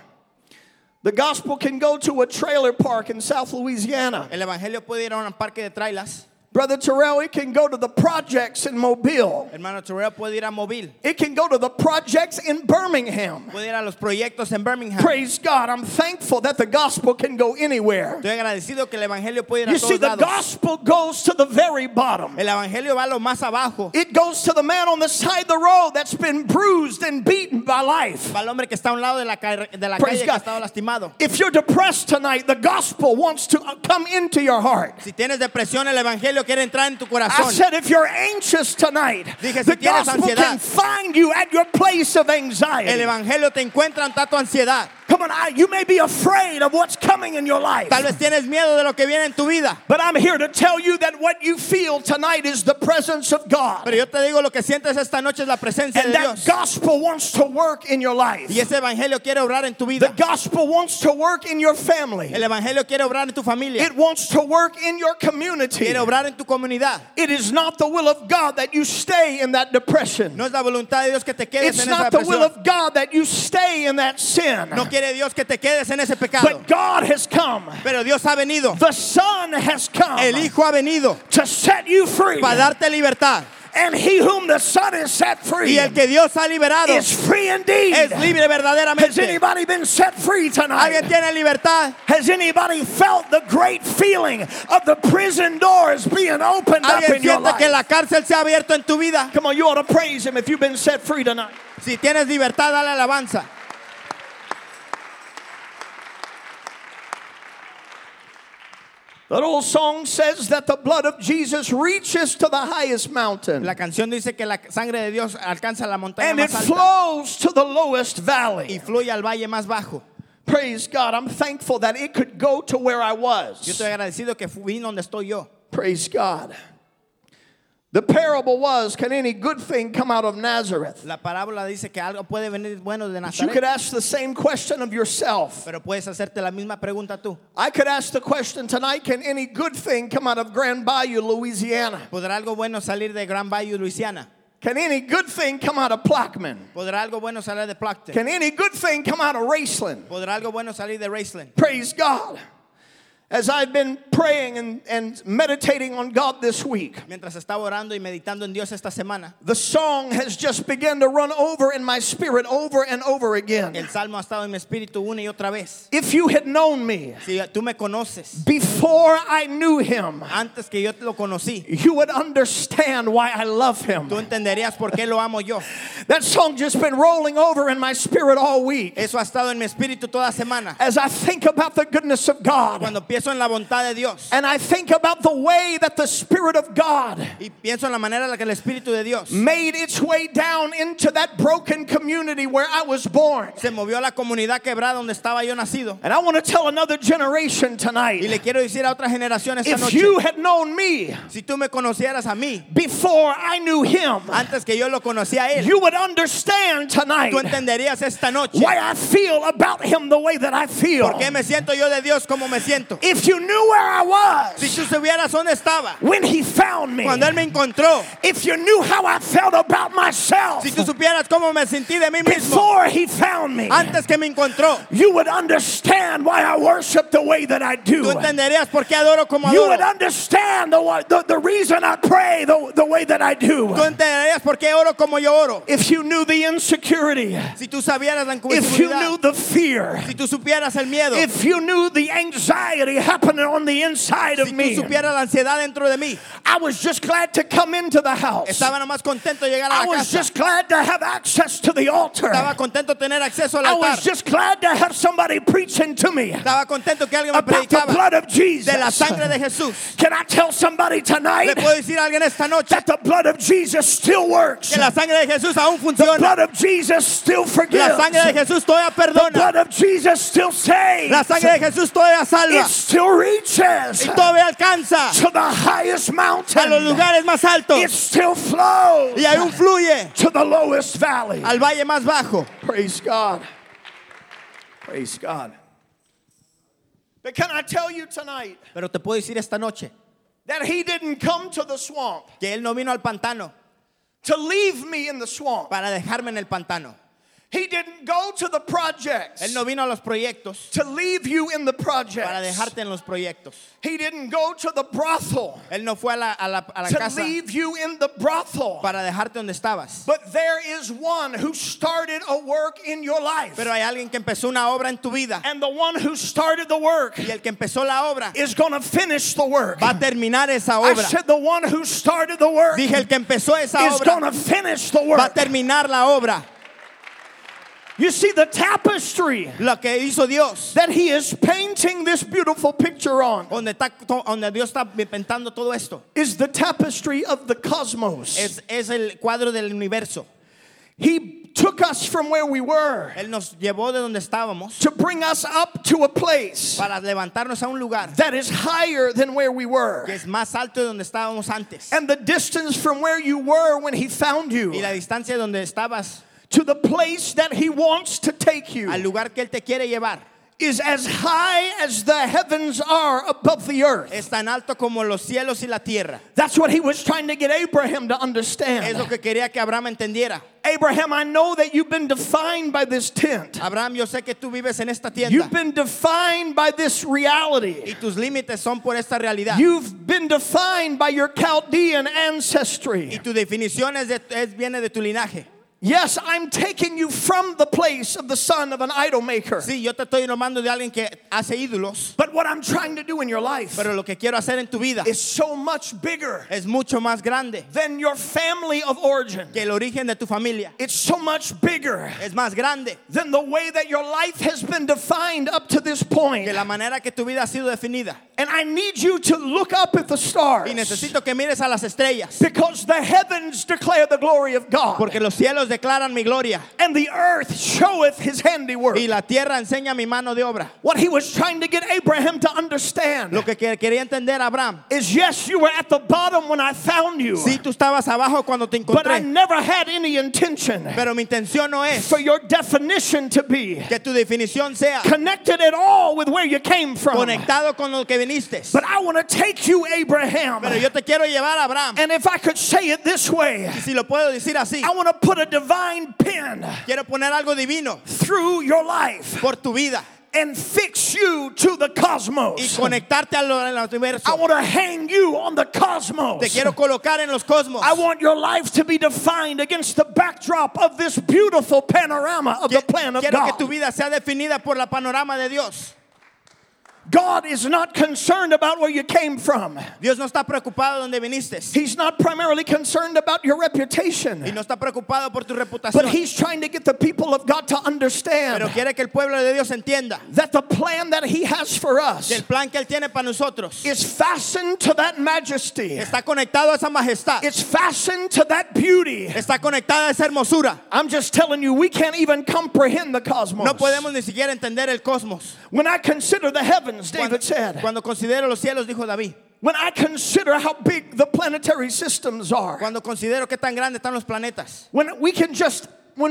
[SPEAKER 1] The gospel can go to a trailer park in South Louisiana.
[SPEAKER 2] El Evangelio puede ir a un parque de trailers.
[SPEAKER 1] Brother Terrell, it can go to the projects in Mobile.
[SPEAKER 2] Hermano Torreo puede ir a Mobile.
[SPEAKER 1] It can go to the projects in Birmingham.
[SPEAKER 2] Puede ir a los proyectos en Birmingham.
[SPEAKER 1] Praise God. I'm thankful that the gospel can go anywhere.
[SPEAKER 2] Estoy agradecido que el Evangelio puede ir
[SPEAKER 1] You
[SPEAKER 2] a
[SPEAKER 1] see,
[SPEAKER 2] todos
[SPEAKER 1] the
[SPEAKER 2] lados.
[SPEAKER 1] gospel goes to the very bottom.
[SPEAKER 2] El Evangelio va a lo más abajo.
[SPEAKER 1] It goes to the man on the side of the road that's been bruised and beaten by life.
[SPEAKER 2] Va al hombre que está a un lado de la
[SPEAKER 1] Praise
[SPEAKER 2] calle que ha
[SPEAKER 1] God.
[SPEAKER 2] estado lastimado.
[SPEAKER 1] If you're depressed tonight, the gospel wants to come into your heart.
[SPEAKER 2] Si tienes depresión, el Evangelio quiere entrar en tu
[SPEAKER 1] I
[SPEAKER 2] corazón.
[SPEAKER 1] said, if you're anxious tonight,
[SPEAKER 2] Dije, si
[SPEAKER 1] the
[SPEAKER 2] tienes
[SPEAKER 1] gospel
[SPEAKER 2] ansiedad,
[SPEAKER 1] can find you at your place of
[SPEAKER 2] El
[SPEAKER 1] anxiety.
[SPEAKER 2] Evangelio te encuentra en tu ansiedad.
[SPEAKER 1] Come on, you may be afraid of what's coming in your life.
[SPEAKER 2] Tal vez tienes miedo de lo que viene en tu vida.
[SPEAKER 1] But I'm here to tell you that what you feel tonight is the presence of God.
[SPEAKER 2] Pero yo te digo, lo que sientes esta noche es la presencia
[SPEAKER 1] And
[SPEAKER 2] de
[SPEAKER 1] that
[SPEAKER 2] Dios.
[SPEAKER 1] gospel wants to work in your life.
[SPEAKER 2] Y ese Evangelio quiere obrar en tu
[SPEAKER 1] The
[SPEAKER 2] vida.
[SPEAKER 1] gospel wants to work in your family.
[SPEAKER 2] El Evangelio quiere obrar en tu familia.
[SPEAKER 1] It wants to work in your community.
[SPEAKER 2] Quiere obrar en tu comunidad.
[SPEAKER 1] It is not the will of God that you stay in that depression.
[SPEAKER 2] No es la voluntad de Dios que te quedes
[SPEAKER 1] It's
[SPEAKER 2] en esa
[SPEAKER 1] not the will
[SPEAKER 2] depresión.
[SPEAKER 1] of God that you stay in that sin.
[SPEAKER 2] No quiere Dios que te quedes en ese pecado.
[SPEAKER 1] But God has come.
[SPEAKER 2] Pero Dios ha venido.
[SPEAKER 1] The Son has come
[SPEAKER 2] El Hijo ha venido
[SPEAKER 1] to set you free.
[SPEAKER 2] para darte libertad.
[SPEAKER 1] And he whom the Son has set free
[SPEAKER 2] Y el que Dios ha liberado
[SPEAKER 1] is free indeed.
[SPEAKER 2] es libre
[SPEAKER 1] Has
[SPEAKER 2] verdaderamente.
[SPEAKER 1] anybody been set free tonight?
[SPEAKER 2] ¿Alguien tiene libertad?
[SPEAKER 1] Has anybody felt the great feeling of the prison doors being opened up
[SPEAKER 2] ¿Alguien
[SPEAKER 1] in your
[SPEAKER 2] siente que la
[SPEAKER 1] life?
[SPEAKER 2] cárcel se ha abierto en tu vida?
[SPEAKER 1] Come on, you ought to praise him if you've been set free tonight.
[SPEAKER 2] Si tienes libertad, dale alabanza.
[SPEAKER 1] The That old song says that the blood of Jesus reaches to the highest mountain.
[SPEAKER 2] La canción dice que la sangre de Dios alcanza la montaña
[SPEAKER 1] And it
[SPEAKER 2] más alta
[SPEAKER 1] flows to the lowest
[SPEAKER 2] y
[SPEAKER 1] valley.
[SPEAKER 2] fluye al valle más bajo.
[SPEAKER 1] Praise God. I'm thankful that it could go to where I
[SPEAKER 2] Yo
[SPEAKER 1] was.
[SPEAKER 2] estoy agradecido que fui donde estoy yo.
[SPEAKER 1] Praise God. The parable was, can any good thing come out of Nazareth?
[SPEAKER 2] La parábola dice que algo puede venir bueno de
[SPEAKER 1] You could
[SPEAKER 2] Nazaret,
[SPEAKER 1] ask the same question of yourself.
[SPEAKER 2] pero puedes hacerte la misma pregunta tú.
[SPEAKER 1] I could ask the question tonight, can any good thing come out of Grand Bayou, Louisiana?
[SPEAKER 2] ¿Podrá algo bueno salir de Grand Bayou, Luisiana?
[SPEAKER 1] Can any good thing come out of Plaquemine?
[SPEAKER 2] ¿Podrá algo bueno salir de Plaquemine?
[SPEAKER 1] Can any good thing come out of Raceland?
[SPEAKER 2] ¿Podrá algo bueno salir de Raceland?
[SPEAKER 1] Praise God. As I've been praying and meditating on God this week,
[SPEAKER 2] Mientras estaba orando y meditando en Dios esta semana,
[SPEAKER 1] the song has just begun to run over in my spirit over and over again.
[SPEAKER 2] el salmo ha estado en mi espíritu una y otra vez.
[SPEAKER 1] If you had known me
[SPEAKER 2] Si tú me conoces,
[SPEAKER 1] before I knew him,
[SPEAKER 2] antes que yo lo conocí,
[SPEAKER 1] you would understand why I love him.
[SPEAKER 2] tú entenderías por qué lo amo yo.
[SPEAKER 1] That song just been rolling over in my spirit all week.
[SPEAKER 2] Eso ha estado en mi espíritu toda semana.
[SPEAKER 1] As I think about the goodness of God,
[SPEAKER 2] Cuando pienso en la bondad de Dios
[SPEAKER 1] and I think about the way that the Spirit of God
[SPEAKER 2] y pienso en la manera en la que el espíritu de Dios
[SPEAKER 1] made its way down into that broken community where I was born.
[SPEAKER 2] se movió a la comunidad quebrada donde estaba yo nacido.
[SPEAKER 1] And I want to tell another generation
[SPEAKER 2] Y
[SPEAKER 1] tonight,
[SPEAKER 2] le quiero decir a otra generación esta
[SPEAKER 1] if
[SPEAKER 2] noche,
[SPEAKER 1] you had known me
[SPEAKER 2] si tú me conocieras a mí
[SPEAKER 1] before I knew him,
[SPEAKER 2] antes que yo lo conocía a él,
[SPEAKER 1] you would understand tonight
[SPEAKER 2] tú entenderías esta noche
[SPEAKER 1] why I feel about him the way that I feel.
[SPEAKER 2] por qué me siento yo de Dios como me siento.
[SPEAKER 1] If you knew where I
[SPEAKER 2] Si
[SPEAKER 1] was
[SPEAKER 2] tú supieras dónde estaba
[SPEAKER 1] when he found me,
[SPEAKER 2] cuando él me encontró,
[SPEAKER 1] if you knew how I felt about myself
[SPEAKER 2] si tú supieras cómo me sentí de mí mismo
[SPEAKER 1] before he found me,
[SPEAKER 2] antes que me encontró,
[SPEAKER 1] you would understand why I worship the way that I do.
[SPEAKER 2] tú entenderías por qué adoro como
[SPEAKER 1] You would
[SPEAKER 2] adoro.
[SPEAKER 1] understand the reason I pray the way that I do.
[SPEAKER 2] Tú entenderías por qué oro como yo oro.
[SPEAKER 1] If you knew the insecurity,
[SPEAKER 2] Si tú sabieras la
[SPEAKER 1] if you knew
[SPEAKER 2] inseguridad,
[SPEAKER 1] the fear,
[SPEAKER 2] si tú supieras el miedo,
[SPEAKER 1] if you knew the anxiety happening on the inside of
[SPEAKER 2] si tú
[SPEAKER 1] me,
[SPEAKER 2] supieras la ansiedad dentro de mí,
[SPEAKER 1] I was just glad to come into the house.
[SPEAKER 2] estaba nada más contento de llegar a
[SPEAKER 1] I
[SPEAKER 2] la
[SPEAKER 1] was
[SPEAKER 2] casa.
[SPEAKER 1] just glad to have access to the altar.
[SPEAKER 2] Estaba contento de tener acceso al
[SPEAKER 1] I
[SPEAKER 2] altar.
[SPEAKER 1] was just glad to have somebody preaching to me
[SPEAKER 2] Estaba contento que alguien me
[SPEAKER 1] about the
[SPEAKER 2] predicaba
[SPEAKER 1] blood of Jesus.
[SPEAKER 2] de la sangre de Jesús.
[SPEAKER 1] Can I tell somebody
[SPEAKER 2] Le
[SPEAKER 1] tonight
[SPEAKER 2] puedo decir a alguien esta noche
[SPEAKER 1] that the blood of Jesus still works?
[SPEAKER 2] que la sangre de Jesús aún
[SPEAKER 1] The
[SPEAKER 2] funciona.
[SPEAKER 1] blood of Jesus still
[SPEAKER 2] La
[SPEAKER 1] forgives.
[SPEAKER 2] sangre de Jesús todavía
[SPEAKER 1] The
[SPEAKER 2] perdona.
[SPEAKER 1] blood of Jesus still saves.
[SPEAKER 2] La sangre de Jesús todavía salva
[SPEAKER 1] It still reaches
[SPEAKER 2] y todavía alcanza
[SPEAKER 1] to the highest
[SPEAKER 2] a los
[SPEAKER 1] mountain.
[SPEAKER 2] lugares más altos
[SPEAKER 1] It still flows
[SPEAKER 2] y aún fluye
[SPEAKER 1] to the lowest valley.
[SPEAKER 2] al valle más bajo.
[SPEAKER 1] Praise God. Praise God. But can I tell you tonight
[SPEAKER 2] Pero te puedo decir esta noche
[SPEAKER 1] that he didn't come to the swamp
[SPEAKER 2] que Él no vino al pantano
[SPEAKER 1] to leave me in the swamp.
[SPEAKER 2] para dejarme en el pantano.
[SPEAKER 1] He didn't go to the projects
[SPEAKER 2] Él no vino a los proyectos
[SPEAKER 1] to leave you in the
[SPEAKER 2] para
[SPEAKER 1] projects.
[SPEAKER 2] dejarte en los proyectos.
[SPEAKER 1] He didn't go to the brothel
[SPEAKER 2] Él no fue a la
[SPEAKER 1] to
[SPEAKER 2] casa
[SPEAKER 1] leave you in the brothel.
[SPEAKER 2] para dejarte donde estabas.
[SPEAKER 1] But there is one who started a work in your life.
[SPEAKER 2] Pero hay alguien que empezó una obra en tu vida
[SPEAKER 1] And the one who started the work
[SPEAKER 2] y el que empezó la obra
[SPEAKER 1] is going to finish the work.
[SPEAKER 2] va a terminar esa
[SPEAKER 1] I
[SPEAKER 2] obra.
[SPEAKER 1] said the one who started the work
[SPEAKER 2] Dije, el que empezó esa
[SPEAKER 1] is going
[SPEAKER 2] obra
[SPEAKER 1] to finish the
[SPEAKER 2] va a
[SPEAKER 1] work.
[SPEAKER 2] terminar la obra.
[SPEAKER 1] You see the tapestry
[SPEAKER 2] Lo que hizo Dios,
[SPEAKER 1] that he is painting this beautiful picture on
[SPEAKER 2] donde Dios está pintando todo esto,
[SPEAKER 1] is the tapestry of the cosmos.
[SPEAKER 2] es el cuadro del universo.
[SPEAKER 1] He took us from where we were
[SPEAKER 2] Él nos llevó de donde estábamos
[SPEAKER 1] to bring us up to a place
[SPEAKER 2] para levantarnos a un lugar
[SPEAKER 1] that is higher than where we were.
[SPEAKER 2] que es más alto de donde estábamos antes.
[SPEAKER 1] And the distance from where you were when he found
[SPEAKER 2] Y
[SPEAKER 1] you
[SPEAKER 2] la distancia donde estabas
[SPEAKER 1] to the place that he wants to take you
[SPEAKER 2] al lugar que Él te quiere llevar
[SPEAKER 1] is as high as the heavens are above the earth.
[SPEAKER 2] es tan alto como los cielos y la tierra.
[SPEAKER 1] That's what he was trying to get Abraham to
[SPEAKER 2] Es lo
[SPEAKER 1] understand.
[SPEAKER 2] que quería que Abraham entendiera.
[SPEAKER 1] Abraham, I know that you've been defined by this tent.
[SPEAKER 2] Abraham, yo sé que tú vives en esta tienda
[SPEAKER 1] You've been defined by this reality.
[SPEAKER 2] y tus límites son por esta realidad.
[SPEAKER 1] You've been defined by your Chaldean
[SPEAKER 2] Y
[SPEAKER 1] ancestry.
[SPEAKER 2] tu definición viene de tu linaje.
[SPEAKER 1] Yes, I'm taking you from the place of the son of an idol maker.
[SPEAKER 2] Sí, yo te estoy nombrando de alguien que hace ídolos.
[SPEAKER 1] But what I'm trying to do in your life
[SPEAKER 2] Pero lo que quiero hacer en tu vida
[SPEAKER 1] is so much bigger
[SPEAKER 2] es mucho más grande
[SPEAKER 1] than your family of origin.
[SPEAKER 2] que el origen de tu familia.
[SPEAKER 1] It's so much bigger
[SPEAKER 2] Es más grande
[SPEAKER 1] than the way that your life has been defined up to this point.
[SPEAKER 2] que la manera que tu vida ha sido definida.
[SPEAKER 1] And I need you to look up at the stars,
[SPEAKER 2] Y necesito que mires a las estrellas,
[SPEAKER 1] because the heavens declare the glory of God,
[SPEAKER 2] porque los cielos declaran mi gloria
[SPEAKER 1] and the earth showeth his handiwork.
[SPEAKER 2] y la tierra enseña mi mano de obra.
[SPEAKER 1] What he was trying to get Abraham to understand
[SPEAKER 2] Lo que quería entender Abraham,
[SPEAKER 1] is, yes, you were at the bottom when I found you,
[SPEAKER 2] sí, tú estabas abajo cuando te
[SPEAKER 1] but I
[SPEAKER 2] encontré,
[SPEAKER 1] never had any intention
[SPEAKER 2] pero mi intención no es
[SPEAKER 1] for your definition to be
[SPEAKER 2] que tu definición sea
[SPEAKER 1] connected at all with where you came from.
[SPEAKER 2] conectado con lo que viniste.
[SPEAKER 1] But I want to take you, Abraham,
[SPEAKER 2] Pero yo te quiero llevar a Abraham.
[SPEAKER 1] and if I could say it this way,
[SPEAKER 2] Y si lo puedo decir así,
[SPEAKER 1] I want to put a divine pin
[SPEAKER 2] quiero poner algo divino
[SPEAKER 1] through your life
[SPEAKER 2] por tu vida
[SPEAKER 1] and fix you to the
[SPEAKER 2] y
[SPEAKER 1] cosmos.
[SPEAKER 2] conectarte al universo.
[SPEAKER 1] I want to hang you on the cosmos.
[SPEAKER 2] Te quiero colocar en los cosmos.
[SPEAKER 1] I want your life to be defined against the backdrop of this beautiful panorama of the plan of
[SPEAKER 2] Quiero que tu
[SPEAKER 1] God.
[SPEAKER 2] vida sea definida por la panorama de Dios.
[SPEAKER 1] God is not concerned about where you came from.
[SPEAKER 2] Dios no está preocupado de donde viniste
[SPEAKER 1] He's not primarily concerned about your reputation.
[SPEAKER 2] y no está preocupado por tu
[SPEAKER 1] But
[SPEAKER 2] reputación,
[SPEAKER 1] he's trying to get the people of God to understand
[SPEAKER 2] pero quiere que el pueblo de Dios entienda
[SPEAKER 1] that the plan that he has for us
[SPEAKER 2] que el plan que él tiene para nosotros
[SPEAKER 1] is fastened to that majesty.
[SPEAKER 2] está conectado a esa majestad,
[SPEAKER 1] It's fastened to that beauty.
[SPEAKER 2] está conectada a esa hermosura.
[SPEAKER 1] I'm just telling you, we can't even comprehend the cosmos.
[SPEAKER 2] No podemos ni siquiera entender el cosmos.
[SPEAKER 1] When I consider the heavens, David said,
[SPEAKER 2] Cuando considero los cielos, dijo David,
[SPEAKER 1] when I consider how big the planetary systems are,
[SPEAKER 2] cuando considero qué tan grandes están los planetas,
[SPEAKER 1] when we can just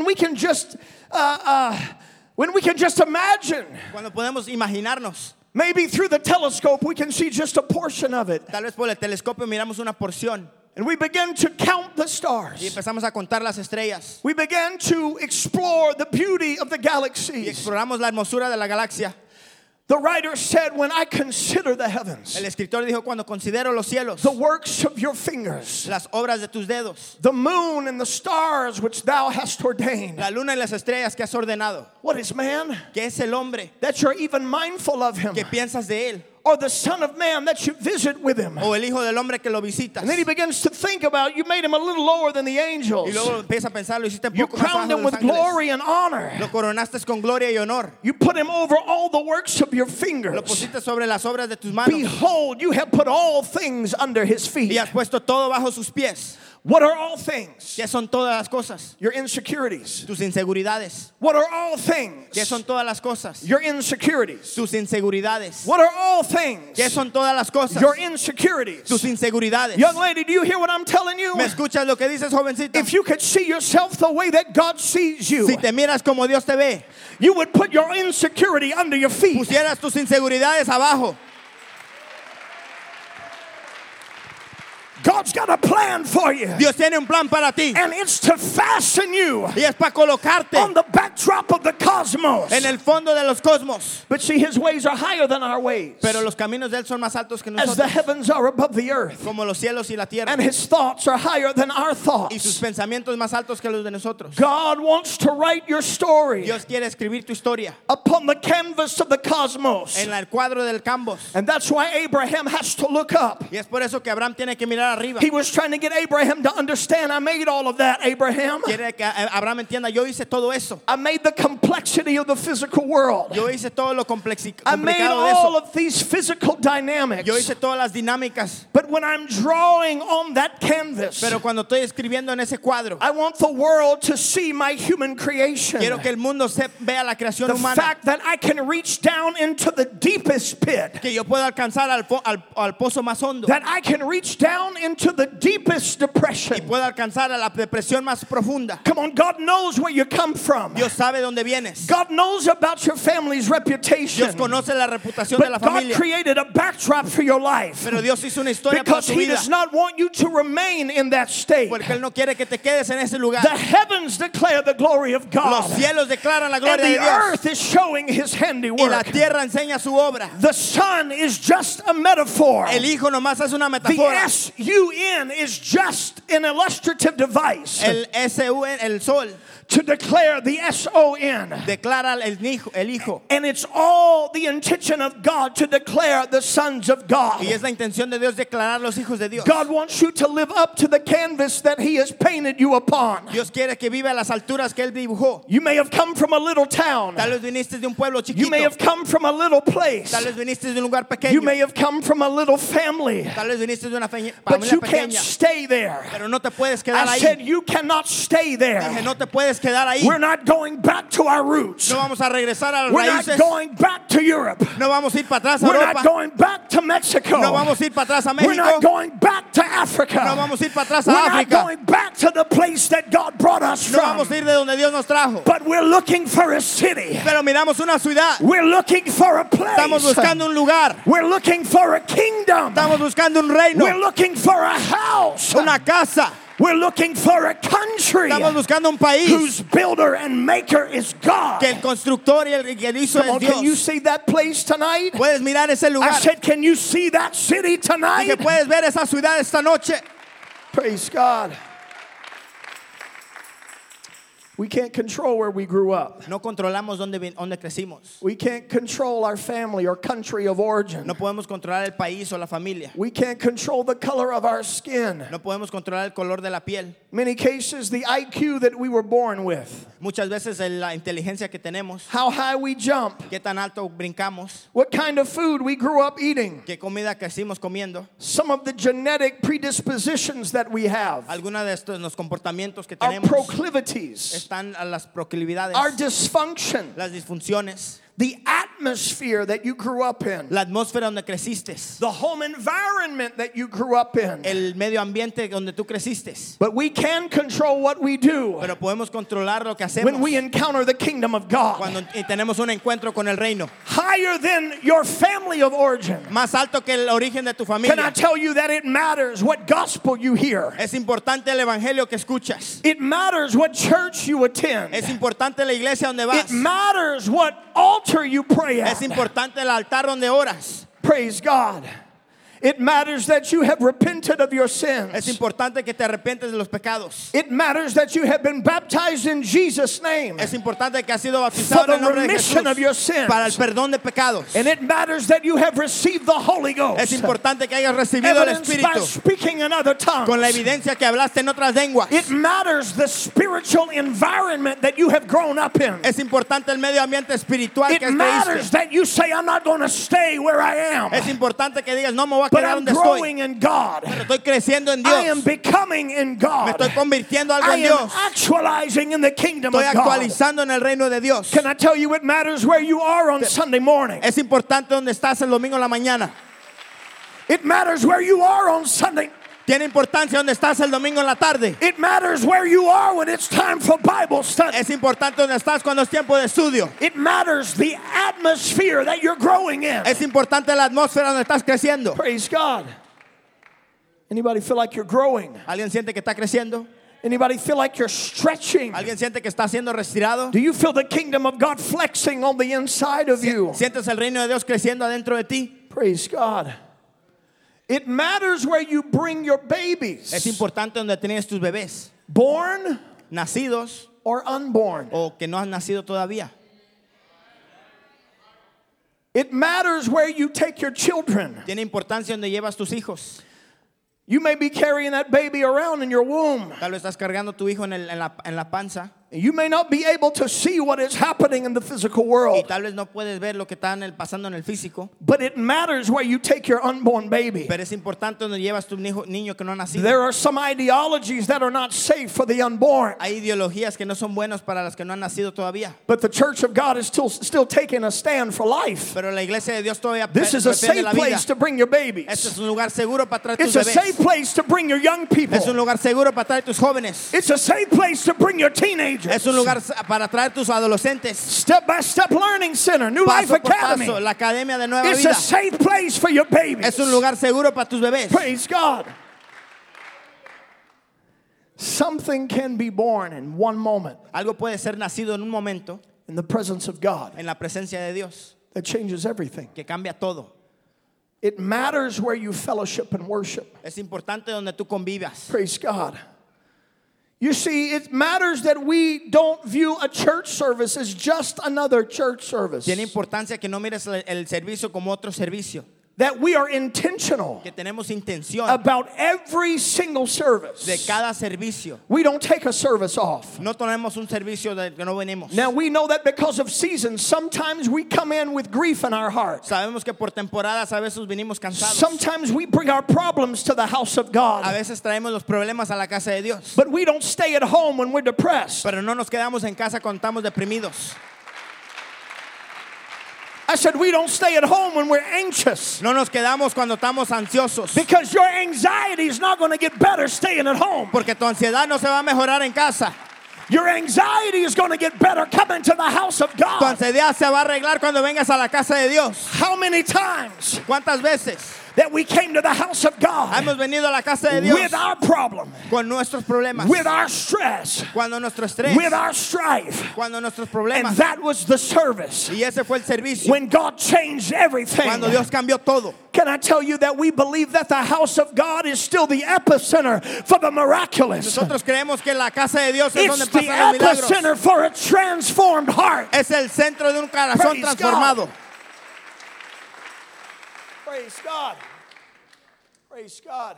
[SPEAKER 1] imagine,
[SPEAKER 2] cuando podemos imaginarnos,
[SPEAKER 1] maybe through the telescope we can see just a portion of it,
[SPEAKER 2] tal vez por el telescopio miramos una porción
[SPEAKER 1] and we begin to count the
[SPEAKER 2] y
[SPEAKER 1] stars.
[SPEAKER 2] empezamos a contar las estrellas
[SPEAKER 1] We began to explore the beauty of the
[SPEAKER 2] y
[SPEAKER 1] galaxies.
[SPEAKER 2] exploramos la hermosura de la galaxia.
[SPEAKER 1] The writer said, when I consider the heavens,
[SPEAKER 2] El escritor dijo, cuando considero los cielos,
[SPEAKER 1] the works of your fingers,
[SPEAKER 2] las obras de tus dedos,
[SPEAKER 1] the moon and the stars which thou hast ordained.
[SPEAKER 2] la luna y las estrellas que has ordenado,
[SPEAKER 1] What is man?
[SPEAKER 2] que es el hombre
[SPEAKER 1] That you're even mindful of him.
[SPEAKER 2] que piensas de él,
[SPEAKER 1] Or the son of man that you visit with him.
[SPEAKER 2] o el hijo del hombre que lo visitas.
[SPEAKER 1] And then he begins to think about, you made him a little lower than the
[SPEAKER 2] Y
[SPEAKER 1] angels.
[SPEAKER 2] luego empieza a pensar, lo hiciste un
[SPEAKER 1] You
[SPEAKER 2] poco más
[SPEAKER 1] crowned
[SPEAKER 2] bajo
[SPEAKER 1] him
[SPEAKER 2] de los
[SPEAKER 1] with
[SPEAKER 2] ángeles.
[SPEAKER 1] glory and honor.
[SPEAKER 2] Lo coronaste con gloria y honor.
[SPEAKER 1] You put him over all the works of your
[SPEAKER 2] Lo
[SPEAKER 1] fingers.
[SPEAKER 2] pusiste sobre las obras de tus manos.
[SPEAKER 1] Behold, you have put all things under his
[SPEAKER 2] Y
[SPEAKER 1] feet.
[SPEAKER 2] has puesto todo bajo sus pies.
[SPEAKER 1] What are all things?
[SPEAKER 2] ¿Qué son todas las cosas?
[SPEAKER 1] Your insecurities.
[SPEAKER 2] Tus inseguridades.
[SPEAKER 1] What are all things?
[SPEAKER 2] ¿Qué son todas las cosas?
[SPEAKER 1] Your insecurities.
[SPEAKER 2] Tus inseguridades.
[SPEAKER 1] What are all things?
[SPEAKER 2] ¿Qué son todas las cosas?
[SPEAKER 1] Your insecurities.
[SPEAKER 2] Tus inseguridades.
[SPEAKER 1] Young lady, do you hear what I'm telling you?
[SPEAKER 2] ¿Me escuchas lo que dices, jovencita?
[SPEAKER 1] If you could see yourself the way that God sees you,
[SPEAKER 2] Si te miras como Dios te ve,
[SPEAKER 1] you would put your insecurity under your feet.
[SPEAKER 2] pusieras tus inseguridades abajo.
[SPEAKER 1] God's got a plan for you.
[SPEAKER 2] Dios tiene un plan para ti.
[SPEAKER 1] And it's to fasten you
[SPEAKER 2] Y es para colocarte
[SPEAKER 1] on the backdrop of the cosmos.
[SPEAKER 2] en el fondo de los cosmos.
[SPEAKER 1] But see, his ways are higher than our ways.
[SPEAKER 2] Pero los caminos de Él son más altos que
[SPEAKER 1] As the
[SPEAKER 2] nosotros.
[SPEAKER 1] heavens are above the earth.
[SPEAKER 2] Como los cielos y la tierra.
[SPEAKER 1] And his thoughts are higher than our
[SPEAKER 2] Y sus
[SPEAKER 1] thoughts.
[SPEAKER 2] pensamientos más altos que los de nosotros.
[SPEAKER 1] God wants to write your story
[SPEAKER 2] Dios quiere escribir tu historia
[SPEAKER 1] upon the canvas of the cosmos.
[SPEAKER 2] en el cuadro del canvas.
[SPEAKER 1] And that's why Abraham has to look up.
[SPEAKER 2] Y es por eso que Abraham tiene que mirar arriba.
[SPEAKER 1] He was trying to get Abraham to understand, I made all of that, Abraham.
[SPEAKER 2] Quiere que Abraham entienda, yo hice todo eso.
[SPEAKER 1] I made the complexity of the physical world.
[SPEAKER 2] Yo hice todo lo
[SPEAKER 1] I made
[SPEAKER 2] complicado de
[SPEAKER 1] all
[SPEAKER 2] eso.
[SPEAKER 1] of these physical dynamics.
[SPEAKER 2] Yo hice todas las dinámicas.
[SPEAKER 1] But when I'm drawing on that canvas,
[SPEAKER 2] Pero cuando estoy escribiendo en ese cuadro,
[SPEAKER 1] I want the world to see my human creation.
[SPEAKER 2] quiero que el mundo vea la creación
[SPEAKER 1] The
[SPEAKER 2] humana.
[SPEAKER 1] fact that I can reach down into the deepest pit.
[SPEAKER 2] Que yo pueda alcanzar al pozo más hondo.
[SPEAKER 1] That I can reach down into the deepest depression.
[SPEAKER 2] Pueda alcanzar a la depresión más profunda.
[SPEAKER 1] Come on, God knows where you come from.
[SPEAKER 2] Dios sabe dónde vienes.
[SPEAKER 1] God knows about your family's reputation.
[SPEAKER 2] Dios conoce la reputación de la
[SPEAKER 1] But God
[SPEAKER 2] familia.
[SPEAKER 1] created a backdrop for your life.
[SPEAKER 2] Pero Dios hizo una historia para
[SPEAKER 1] Because
[SPEAKER 2] tu
[SPEAKER 1] He
[SPEAKER 2] vida.
[SPEAKER 1] does not want you to remain in that state.
[SPEAKER 2] Porque Él no quiere que te quedes en ese lugar.
[SPEAKER 1] The heavens declare the glory of God.
[SPEAKER 2] Los cielos declaran la
[SPEAKER 1] And
[SPEAKER 2] gloria de
[SPEAKER 1] the
[SPEAKER 2] Dios.
[SPEAKER 1] earth is showing His
[SPEAKER 2] Y la
[SPEAKER 1] handiwork.
[SPEAKER 2] tierra enseña su obra.
[SPEAKER 1] The sun is just a metaphor.
[SPEAKER 2] El hijo nomás es una
[SPEAKER 1] The
[SPEAKER 2] metáfora.
[SPEAKER 1] SUN UN is just an illustrative device
[SPEAKER 2] El SUN, el sol,
[SPEAKER 1] to declare the SON.
[SPEAKER 2] declara el hijo.
[SPEAKER 1] And it's all the intention of God to declare the sons of God.
[SPEAKER 2] Y es la intención de Dios declarar los hijos de Dios.
[SPEAKER 1] God wants you to live up to the canvas that He has painted you upon.
[SPEAKER 2] Dios quiere que viva a las alturas que Él dibujó.
[SPEAKER 1] You may have come from a little town.
[SPEAKER 2] Tal vez viniste de un pueblo
[SPEAKER 1] You may
[SPEAKER 2] chiquito.
[SPEAKER 1] have come from a little place.
[SPEAKER 2] Tal vez viniste de un lugar pequeño.
[SPEAKER 1] You may have come from a little family.
[SPEAKER 2] Tal vez viniste de una
[SPEAKER 1] But
[SPEAKER 2] familia
[SPEAKER 1] you can't
[SPEAKER 2] pequeña.
[SPEAKER 1] stay there.
[SPEAKER 2] Pero no te puedes quedar
[SPEAKER 1] I
[SPEAKER 2] ahí.
[SPEAKER 1] said you cannot stay
[SPEAKER 2] Dije,
[SPEAKER 1] there.
[SPEAKER 2] no te puedes quedar ahí.
[SPEAKER 1] We're not going back to our roots.
[SPEAKER 2] No vamos a regresar a las
[SPEAKER 1] We're not
[SPEAKER 2] raíces.
[SPEAKER 1] going back to Europe.
[SPEAKER 2] No vamos a ir para atrás a
[SPEAKER 1] We're not
[SPEAKER 2] Europa.
[SPEAKER 1] going back to Mexico.
[SPEAKER 2] No vamos a ir para atrás a
[SPEAKER 1] We're not
[SPEAKER 2] México.
[SPEAKER 1] going back to Africa.
[SPEAKER 2] No vamos a ir para atrás
[SPEAKER 1] We're
[SPEAKER 2] a
[SPEAKER 1] not
[SPEAKER 2] África.
[SPEAKER 1] going back to the place that God brought us
[SPEAKER 2] No vamos
[SPEAKER 1] from.
[SPEAKER 2] a ir de donde Dios nos trajo.
[SPEAKER 1] But we're looking for a city.
[SPEAKER 2] Pero miramos una ciudad.
[SPEAKER 1] We're looking for a
[SPEAKER 2] Estamos
[SPEAKER 1] place.
[SPEAKER 2] buscando un lugar.
[SPEAKER 1] We're looking for a kingdom.
[SPEAKER 2] Estamos buscando un reino.
[SPEAKER 1] We're looking for a house.
[SPEAKER 2] Una casa.
[SPEAKER 1] We're looking for a country
[SPEAKER 2] Estamos buscando un país
[SPEAKER 1] whose builder and maker is God.
[SPEAKER 2] que el constructor y el que hizo
[SPEAKER 1] Come on,
[SPEAKER 2] es
[SPEAKER 1] can you
[SPEAKER 2] Dios.
[SPEAKER 1] see that place tonight?
[SPEAKER 2] Puedes mirar ese
[SPEAKER 1] I
[SPEAKER 2] lugar.
[SPEAKER 1] said, can you see that city
[SPEAKER 2] Y que
[SPEAKER 1] tonight?
[SPEAKER 2] puedes ver esa ciudad esta noche.
[SPEAKER 1] Praise God. We can't control where we grew up.
[SPEAKER 2] No controlamos dónde crecimos.
[SPEAKER 1] We can't control our family or country of origin.
[SPEAKER 2] No podemos controlar el país o la familia.
[SPEAKER 1] We can't control the color of our skin.
[SPEAKER 2] No podemos controlar el color de la piel.
[SPEAKER 1] Many cases, the IQ that we were born with,
[SPEAKER 2] Muchas veces la inteligencia que tenemos,
[SPEAKER 1] how high we jump,
[SPEAKER 2] qué tan alto brincamos,
[SPEAKER 1] what kind of food we grew up eating,
[SPEAKER 2] qué comida crecimos comiendo,
[SPEAKER 1] some of the genetic predispositions that we have,
[SPEAKER 2] algunos de estos los comportamientos que
[SPEAKER 1] our
[SPEAKER 2] tenemos
[SPEAKER 1] proclivities,
[SPEAKER 2] están a las proclividades,
[SPEAKER 1] our dysfunction,
[SPEAKER 2] las disfunciones,
[SPEAKER 1] the atmosphere that you grew up in,
[SPEAKER 2] la atmósfera donde creciste,
[SPEAKER 1] the home environment that you grew up in.
[SPEAKER 2] el medio ambiente donde tú creciste.
[SPEAKER 1] But we can control what we do
[SPEAKER 2] Pero podemos controlar lo que hacemos
[SPEAKER 1] when we encounter the kingdom of God.
[SPEAKER 2] cuando tenemos un encuentro con el reino.
[SPEAKER 1] Higher than your family of origin.
[SPEAKER 2] Más alto que el origen de tu
[SPEAKER 1] Can I
[SPEAKER 2] familia.
[SPEAKER 1] tell you that it matters what gospel you hear?
[SPEAKER 2] Es importante el evangelio que escuchas.
[SPEAKER 1] It matters what church you attend.
[SPEAKER 2] Es importante la iglesia donde vas.
[SPEAKER 1] It matters what altar you pray
[SPEAKER 2] Es
[SPEAKER 1] at.
[SPEAKER 2] importante el altar donde oras.
[SPEAKER 1] Praise God. It matters that you have repented of your
[SPEAKER 2] Es
[SPEAKER 1] sins.
[SPEAKER 2] importante que te arrepientes de los pecados.
[SPEAKER 1] It matters that you have been baptized in Jesus' name.
[SPEAKER 2] Es importante que has sido
[SPEAKER 1] For
[SPEAKER 2] bautizado
[SPEAKER 1] the
[SPEAKER 2] en el nombre de
[SPEAKER 1] remission of your
[SPEAKER 2] Jesús
[SPEAKER 1] sins.
[SPEAKER 2] para el perdón de pecados.
[SPEAKER 1] And it matters that you have received the Holy Ghost.
[SPEAKER 2] Es importante que hayas recibido el
[SPEAKER 1] Evidenced by
[SPEAKER 2] Espíritu
[SPEAKER 1] speaking in other tongues.
[SPEAKER 2] con la evidencia que hablaste en otras lenguas.
[SPEAKER 1] It matters the spiritual environment that you have grown up in.
[SPEAKER 2] Es importante el medio ambiente espiritual
[SPEAKER 1] It
[SPEAKER 2] que
[SPEAKER 1] matters
[SPEAKER 2] creíste.
[SPEAKER 1] that you say, I'm not going to stay where I am,
[SPEAKER 2] Es importante que digas, no me voy a
[SPEAKER 1] but
[SPEAKER 2] quedar
[SPEAKER 1] I'm
[SPEAKER 2] donde
[SPEAKER 1] growing
[SPEAKER 2] estoy.
[SPEAKER 1] in God.
[SPEAKER 2] Pero estoy creciendo en
[SPEAKER 1] I am
[SPEAKER 2] Dios.
[SPEAKER 1] becoming in
[SPEAKER 2] Me
[SPEAKER 1] God.
[SPEAKER 2] estoy convirtiendo algo
[SPEAKER 1] I
[SPEAKER 2] en
[SPEAKER 1] am
[SPEAKER 2] Dios.
[SPEAKER 1] actualizing in the kingdom
[SPEAKER 2] Estoy
[SPEAKER 1] of God.
[SPEAKER 2] actualizando en el reino de Dios.
[SPEAKER 1] Can I tell you it matters where you are on Sunday morning?
[SPEAKER 2] Es importante donde estás el domingo en la mañana.
[SPEAKER 1] It matters where you are on Sunday.
[SPEAKER 2] Tiene importancia donde estás el domingo en la tarde.
[SPEAKER 1] It matters where you are when it's time for Bible study.
[SPEAKER 2] Es importante donde estás cuando es tiempo de estudio.
[SPEAKER 1] It matters the atmosphere that you're growing in.
[SPEAKER 2] Es importante la atmósfera donde estás creciendo.
[SPEAKER 1] Praise God. Anybody feel like you're growing?
[SPEAKER 2] ¿Alguien siente que está creciendo?
[SPEAKER 1] Anybody feel like you're stretching?
[SPEAKER 2] ¿Alguien siente que está siendo retirado?
[SPEAKER 1] Do you feel the kingdom of God flexing on the inside of you?
[SPEAKER 2] ¿Sientes el reino de Dios creciendo adentro de ti?
[SPEAKER 1] Praise God. It matters where you bring your babies.
[SPEAKER 2] Es importante donde tienes tus bebés,
[SPEAKER 1] Born
[SPEAKER 2] nacidos
[SPEAKER 1] or unborn.
[SPEAKER 2] o que no han nacido todavía.
[SPEAKER 1] It matters where you take your children.
[SPEAKER 2] Tiene importancia donde llevas tus hijos.
[SPEAKER 1] You may be carrying that baby around in your womb.
[SPEAKER 2] Tal vez estás cargando tu hijo en la panza
[SPEAKER 1] You may not be able to see what is happening in the physical
[SPEAKER 2] y
[SPEAKER 1] world,
[SPEAKER 2] tal vez no puedes ver lo que está pasando en el físico,
[SPEAKER 1] but it matters where you take your unborn baby.
[SPEAKER 2] pero es importante donde llevas tu niño que no ha nacido.
[SPEAKER 1] There are some ideologies that are not safe for the unborn,
[SPEAKER 2] Hay ideologías que no son buenas para las que no han nacido todavía,
[SPEAKER 1] but the church of God is still taking a stand for life.
[SPEAKER 2] pero la iglesia de Dios todavía
[SPEAKER 1] This is a
[SPEAKER 2] defiende
[SPEAKER 1] safe
[SPEAKER 2] la vida.
[SPEAKER 1] place to bring your
[SPEAKER 2] Este
[SPEAKER 1] babies.
[SPEAKER 2] es un lugar seguro para traer
[SPEAKER 1] It's
[SPEAKER 2] tus
[SPEAKER 1] a safe
[SPEAKER 2] bebés.
[SPEAKER 1] place to bring your young people.
[SPEAKER 2] Es un lugar seguro para traer tus jóvenes.
[SPEAKER 1] It's a safe place to bring your teenagers.
[SPEAKER 2] Es un lugar para traer tus adolescentes.
[SPEAKER 1] Step by Step Learning Center, New Life
[SPEAKER 2] Paso por
[SPEAKER 1] Academy.
[SPEAKER 2] paso, la Academia de Nueva
[SPEAKER 1] It's
[SPEAKER 2] Vida.
[SPEAKER 1] a safe place for your babies.
[SPEAKER 2] Es un lugar seguro para tus bebés.
[SPEAKER 1] Praise God. Something can be born in one moment
[SPEAKER 2] Algo puede ser nacido en un momento
[SPEAKER 1] in the presence of God
[SPEAKER 2] en la presencia de Dios
[SPEAKER 1] that changes everything.
[SPEAKER 2] que cambia todo.
[SPEAKER 1] It matters where you fellowship and worship.
[SPEAKER 2] Es importante donde tú convivas.
[SPEAKER 1] Praise God. You see, it matters that we don't view a church service as just another church service.
[SPEAKER 2] Tiene importancia que no mires el servicio como otro servicio.
[SPEAKER 1] That we are intentional
[SPEAKER 2] Que tenemos intención
[SPEAKER 1] about every single service.
[SPEAKER 2] de cada servicio.
[SPEAKER 1] We don't take a service off.
[SPEAKER 2] No tenemos un servicio de que no venimos.
[SPEAKER 1] Now we know that because of seasons, sometimes we come in with grief in our heart.
[SPEAKER 2] Sabemos que por temporadas a veces venimos cansados.
[SPEAKER 1] Sometimes we bring our problems to the house of
[SPEAKER 2] A
[SPEAKER 1] God.
[SPEAKER 2] veces traemos los problemas a la casa de Dios.
[SPEAKER 1] But we don't stay at home when we're depressed.
[SPEAKER 2] Pero no nos quedamos en casa cuando estamos deprimidos.
[SPEAKER 1] I said we don't stay at home when we're anxious.
[SPEAKER 2] No nos quedamos cuando estamos ansiosos.
[SPEAKER 1] Because your anxiety is not going to get better staying at home.
[SPEAKER 2] Porque tu ansiedad no se va a mejorar en casa.
[SPEAKER 1] Your anxiety is going to get better coming to the house of
[SPEAKER 2] Tu
[SPEAKER 1] God.
[SPEAKER 2] ansiedad se va a arreglar cuando vengas a la casa de Dios.
[SPEAKER 1] How many times
[SPEAKER 2] ¿Cuántas veces
[SPEAKER 1] that we came to the house of God
[SPEAKER 2] hemos venido a la casa de Dios
[SPEAKER 1] with our problem,
[SPEAKER 2] con nuestros problemas?
[SPEAKER 1] with our stress,
[SPEAKER 2] Cuando nuestro estrés,
[SPEAKER 1] with our strife?
[SPEAKER 2] cuando nuestros
[SPEAKER 1] And
[SPEAKER 2] problemas.
[SPEAKER 1] that was the service
[SPEAKER 2] Y ese fue el servicio.
[SPEAKER 1] when God changed everything.
[SPEAKER 2] Cuando Dios cambió todo.
[SPEAKER 1] Can I tell you that we believe that the house of God is still the epicenter for the miraculous?
[SPEAKER 2] Nosotros creemos que la casa de Dios es donde
[SPEAKER 1] It's the
[SPEAKER 2] pasan los milagros.
[SPEAKER 1] epicenter for a transformed heart.
[SPEAKER 2] Es el centro de un corazón
[SPEAKER 1] Praise
[SPEAKER 2] transformado.
[SPEAKER 1] Praise God. Praise God.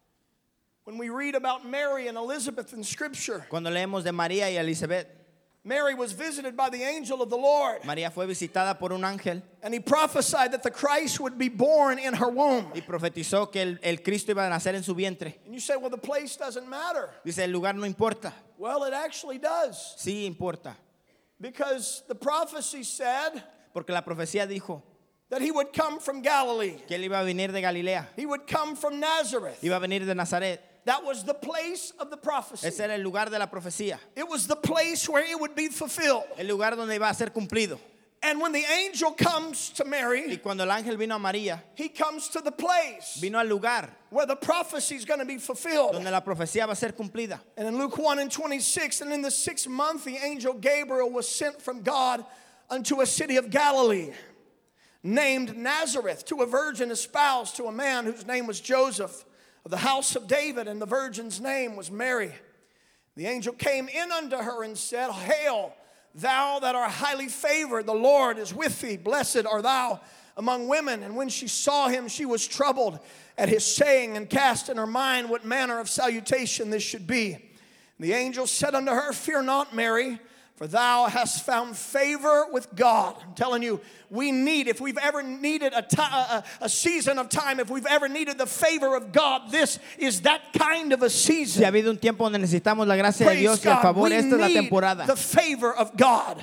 [SPEAKER 1] When we read about Mary and Elizabeth in Scripture,
[SPEAKER 2] Cuando leemos de María y Elizabeth,
[SPEAKER 1] Mary was visited by the angel of the Lord,
[SPEAKER 2] María fue visitada por un ángel
[SPEAKER 1] and he prophesied that the Christ would be born in her womb.
[SPEAKER 2] y profetizó que el Cristo iba a nacer en su vientre.
[SPEAKER 1] And you say, well, the place doesn't matter.
[SPEAKER 2] Dice, el lugar no importa.
[SPEAKER 1] Well, it actually does.
[SPEAKER 2] Sí importa.
[SPEAKER 1] Because the prophecy said
[SPEAKER 2] Porque la profecía dijo
[SPEAKER 1] that he would come from Galilee.
[SPEAKER 2] que él iba a venir de Galilea.
[SPEAKER 1] He would come from Nazareth.
[SPEAKER 2] Iba a venir de Nazaret.
[SPEAKER 1] That was the place of the prophecy.
[SPEAKER 2] Ese era el lugar de la profecía.
[SPEAKER 1] It was the place where it would be fulfilled.
[SPEAKER 2] El lugar donde iba a ser cumplido.
[SPEAKER 1] And when the angel comes to
[SPEAKER 2] Y
[SPEAKER 1] Mary,
[SPEAKER 2] cuando el ángel vino a María,
[SPEAKER 1] he comes to the place
[SPEAKER 2] vino al lugar
[SPEAKER 1] where the prophecy is going to be fulfilled.
[SPEAKER 2] donde la profecía va a ser cumplida.
[SPEAKER 1] And in Luke 1:26, and in the 6th month, the angel Gabriel was sent from God unto a city of Galilee, named Nazareth, to a virgin espoused to a man whose name was Joseph, of the house of David, and the virgin's name was Mary. The angel came in unto her and said, Hail, thou that art highly favored, the Lord is with thee. Blessed art thou among women. And when she saw him, she was troubled at his saying, and cast in her mind what manner of salutation this should be. And the angel said unto her, Fear not, Mary, for thou hast found favor with God. I'm telling you, we need, if we've ever needed a season of time, if we've ever needed the favor of God, this is that kind of a season.
[SPEAKER 2] Si ha habido un tiempo donde necesitamos la gracia de
[SPEAKER 1] Praise
[SPEAKER 2] Dios y el
[SPEAKER 1] God.
[SPEAKER 2] favor,
[SPEAKER 1] We
[SPEAKER 2] esta es la
[SPEAKER 1] need
[SPEAKER 2] temporada.
[SPEAKER 1] the favor of God.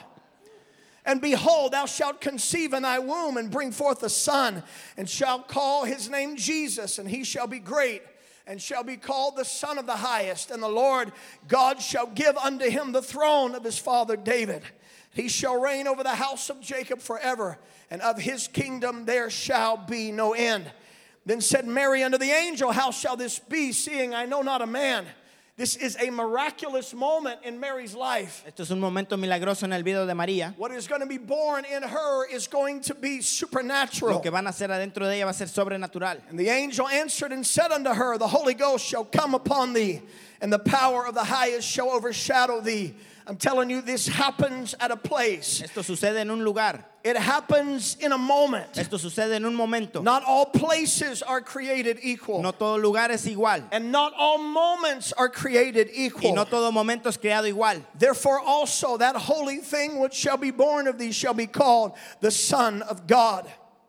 [SPEAKER 1] And behold, thou shalt conceive in thy womb and bring forth a son, and shalt call his name Jesus, and he shall be great, and shall be called the Son of the Highest. And the Lord God shall give unto him the throne of his father David. He shall reign over the house of Jacob forever, and of his kingdom there shall be no end. Then said Mary unto the angel, How shall this be, seeing I know not a man? This is a miraculous moment in Mary's life.
[SPEAKER 2] Esto es un momento milagroso en el video de María.
[SPEAKER 1] What is going to be born in her is going to be
[SPEAKER 2] Lo
[SPEAKER 1] supernatural.
[SPEAKER 2] que van a hacer adentro de ella va a ser sobrenatural.
[SPEAKER 1] And the angel answered and said unto her, The Holy Ghost shall come upon thee, and the power of the highest shall overshadow thee. I'm telling you, this happens at a place.
[SPEAKER 2] Esto sucede en un lugar.
[SPEAKER 1] It happens in a moment.
[SPEAKER 2] Esto sucede en un momento.
[SPEAKER 1] Not all places are created equal.
[SPEAKER 2] No todo lugar es igual.
[SPEAKER 1] And not all moments are created
[SPEAKER 2] Y
[SPEAKER 1] equal.
[SPEAKER 2] no todo momento es creado igual.
[SPEAKER 1] Therefore also that holy thing which shall be born of thee shall be called the Son of God.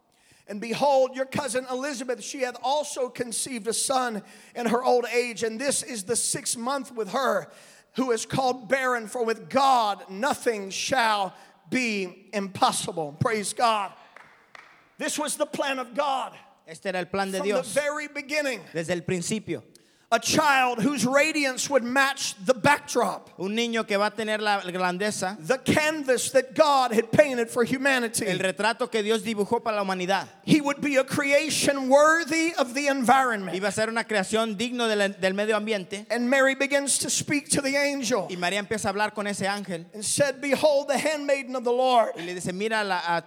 [SPEAKER 1] And behold, your cousin Elizabeth, she hath also conceived a son in her old age, and this is the 6th month with her, who is called barren, for with God nothing shall be impossible. Praise God. This was the plan of God
[SPEAKER 2] Este era el plan de
[SPEAKER 1] from the
[SPEAKER 2] Dios
[SPEAKER 1] very beginning.
[SPEAKER 2] desde el principio.
[SPEAKER 1] A child whose radiance would match the backdrop,
[SPEAKER 2] Un niño que va a tener la grandeza,
[SPEAKER 1] the canvas that God had painted for humanity.
[SPEAKER 2] el retrato que Dios dibujó para la humanidad.
[SPEAKER 1] He would be a creation worthy of the environment.
[SPEAKER 2] Iba a ser una creación digno del medio ambiente.
[SPEAKER 1] And Mary begins to speak to the angel
[SPEAKER 2] Y María empieza a hablar con ese ángel
[SPEAKER 1] and said, "Behold, the handmaiden of the Lord.
[SPEAKER 2] y le dice, mira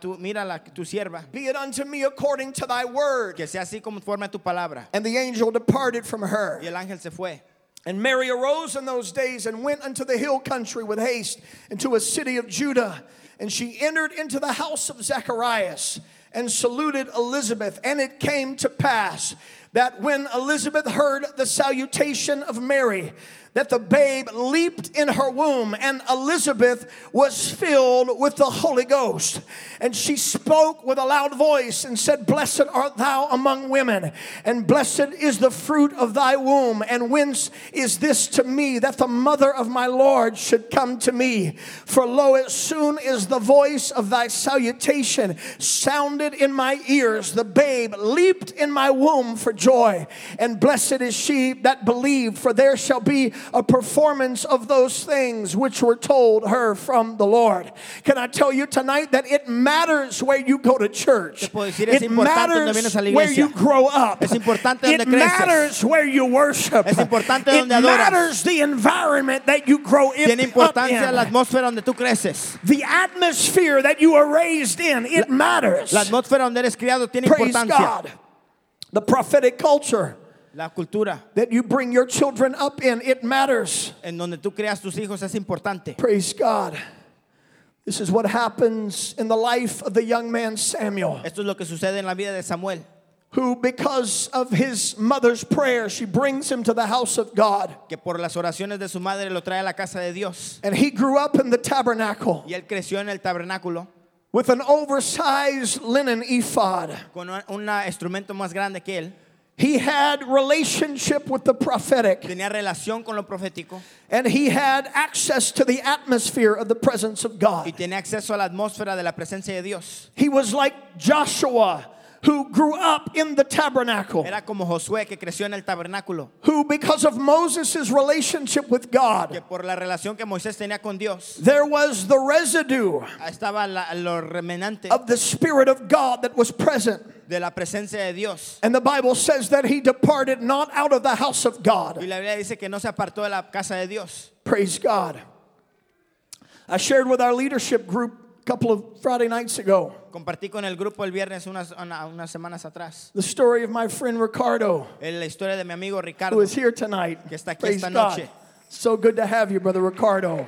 [SPEAKER 2] tu sierva,
[SPEAKER 1] Be it unto me according to thy word."
[SPEAKER 2] que sea así conforme a tu palabra.
[SPEAKER 1] And the angel departed from her.
[SPEAKER 2] Y el ángel se fue.
[SPEAKER 1] And Mary arose in those days and went unto the hill country with haste into a city of Judah. And she entered into the house of Zacharias and saluted Elizabeth. And it came to pass that when Elizabeth heard the salutation of Mary, that the babe leaped in her womb, and Elizabeth was filled with the Holy Ghost. And she spoke with a loud voice and said, "Blessed art thou among women, and blessed is the fruit of thy womb. And whence is this to me, that the mother of my Lord should come to me? For lo, as soon as the voice of thy salutation sounded in my ears, the babe leaped in my womb for joy. And blessed is she that believed, for there shall be a performance of those things which were told her from the Lord." Can I tell you tonight that it matters where you go to church? It matters where you grow up.
[SPEAKER 2] Es importante
[SPEAKER 1] It
[SPEAKER 2] donde creces.
[SPEAKER 1] matters where you worship.
[SPEAKER 2] Es importante
[SPEAKER 1] It
[SPEAKER 2] donde adoras.
[SPEAKER 1] matters the environment that you grow
[SPEAKER 2] Tiene
[SPEAKER 1] up
[SPEAKER 2] importancia la
[SPEAKER 1] in.
[SPEAKER 2] atmósfera donde tú creces.
[SPEAKER 1] The atmosphere that you are raised in, it matters.
[SPEAKER 2] La atmósfera donde eres criado tiene
[SPEAKER 1] Praise
[SPEAKER 2] importancia.
[SPEAKER 1] God. The prophetic culture
[SPEAKER 2] La cultura
[SPEAKER 1] that you bring your children up in, it matters.
[SPEAKER 2] en donde tú creas tus hijos es importante.
[SPEAKER 1] Praise God. This is what happens in the life of the young man Samuel,
[SPEAKER 2] Esto es lo que sucede en la vida de Samuel,
[SPEAKER 1] who, because of his mother's prayer, she brings him to the house of God.
[SPEAKER 2] que por las oraciones de su madre lo trae a la casa de Dios.
[SPEAKER 1] And he grew up in the tabernacle
[SPEAKER 2] Y él creció en el tabernáculo
[SPEAKER 1] with an oversized linen ephod.
[SPEAKER 2] con un instrumento más grande que él.
[SPEAKER 1] He had relationship with the prophetic,
[SPEAKER 2] Tenía relación con lo profético
[SPEAKER 1] and he had access to the atmosphere of the presence of
[SPEAKER 2] y
[SPEAKER 1] God.
[SPEAKER 2] tenía acceso a la atmósfera de la presencia de Dios.
[SPEAKER 1] He was like Joshua, who grew up in the tabernacle,
[SPEAKER 2] Era como Josué, que creció en el tabernáculo,
[SPEAKER 1] who, because of Moses' relationship with
[SPEAKER 2] que
[SPEAKER 1] God,
[SPEAKER 2] por la relación que Moisés tenía con Dios,
[SPEAKER 1] there was the residue
[SPEAKER 2] estaba lo remanente
[SPEAKER 1] of the Spirit of God that was present.
[SPEAKER 2] de la presencia de Dios.
[SPEAKER 1] And the Bible says that he departed not out of the house of
[SPEAKER 2] Y
[SPEAKER 1] God.
[SPEAKER 2] la Biblia dice que no se apartó de la casa de Dios.
[SPEAKER 1] Praise God. I shared with our leadership group a couple of Friday nights ago
[SPEAKER 2] Compartí con el grupo el viernes unas semanas atrás
[SPEAKER 1] the story of my friend Ricardo,
[SPEAKER 2] la historia de mi amigo Ricardo,
[SPEAKER 1] who is here tonight.
[SPEAKER 2] que está aquí
[SPEAKER 1] Praise
[SPEAKER 2] esta
[SPEAKER 1] God.
[SPEAKER 2] noche.
[SPEAKER 1] So good to have you, Brother Ricardo.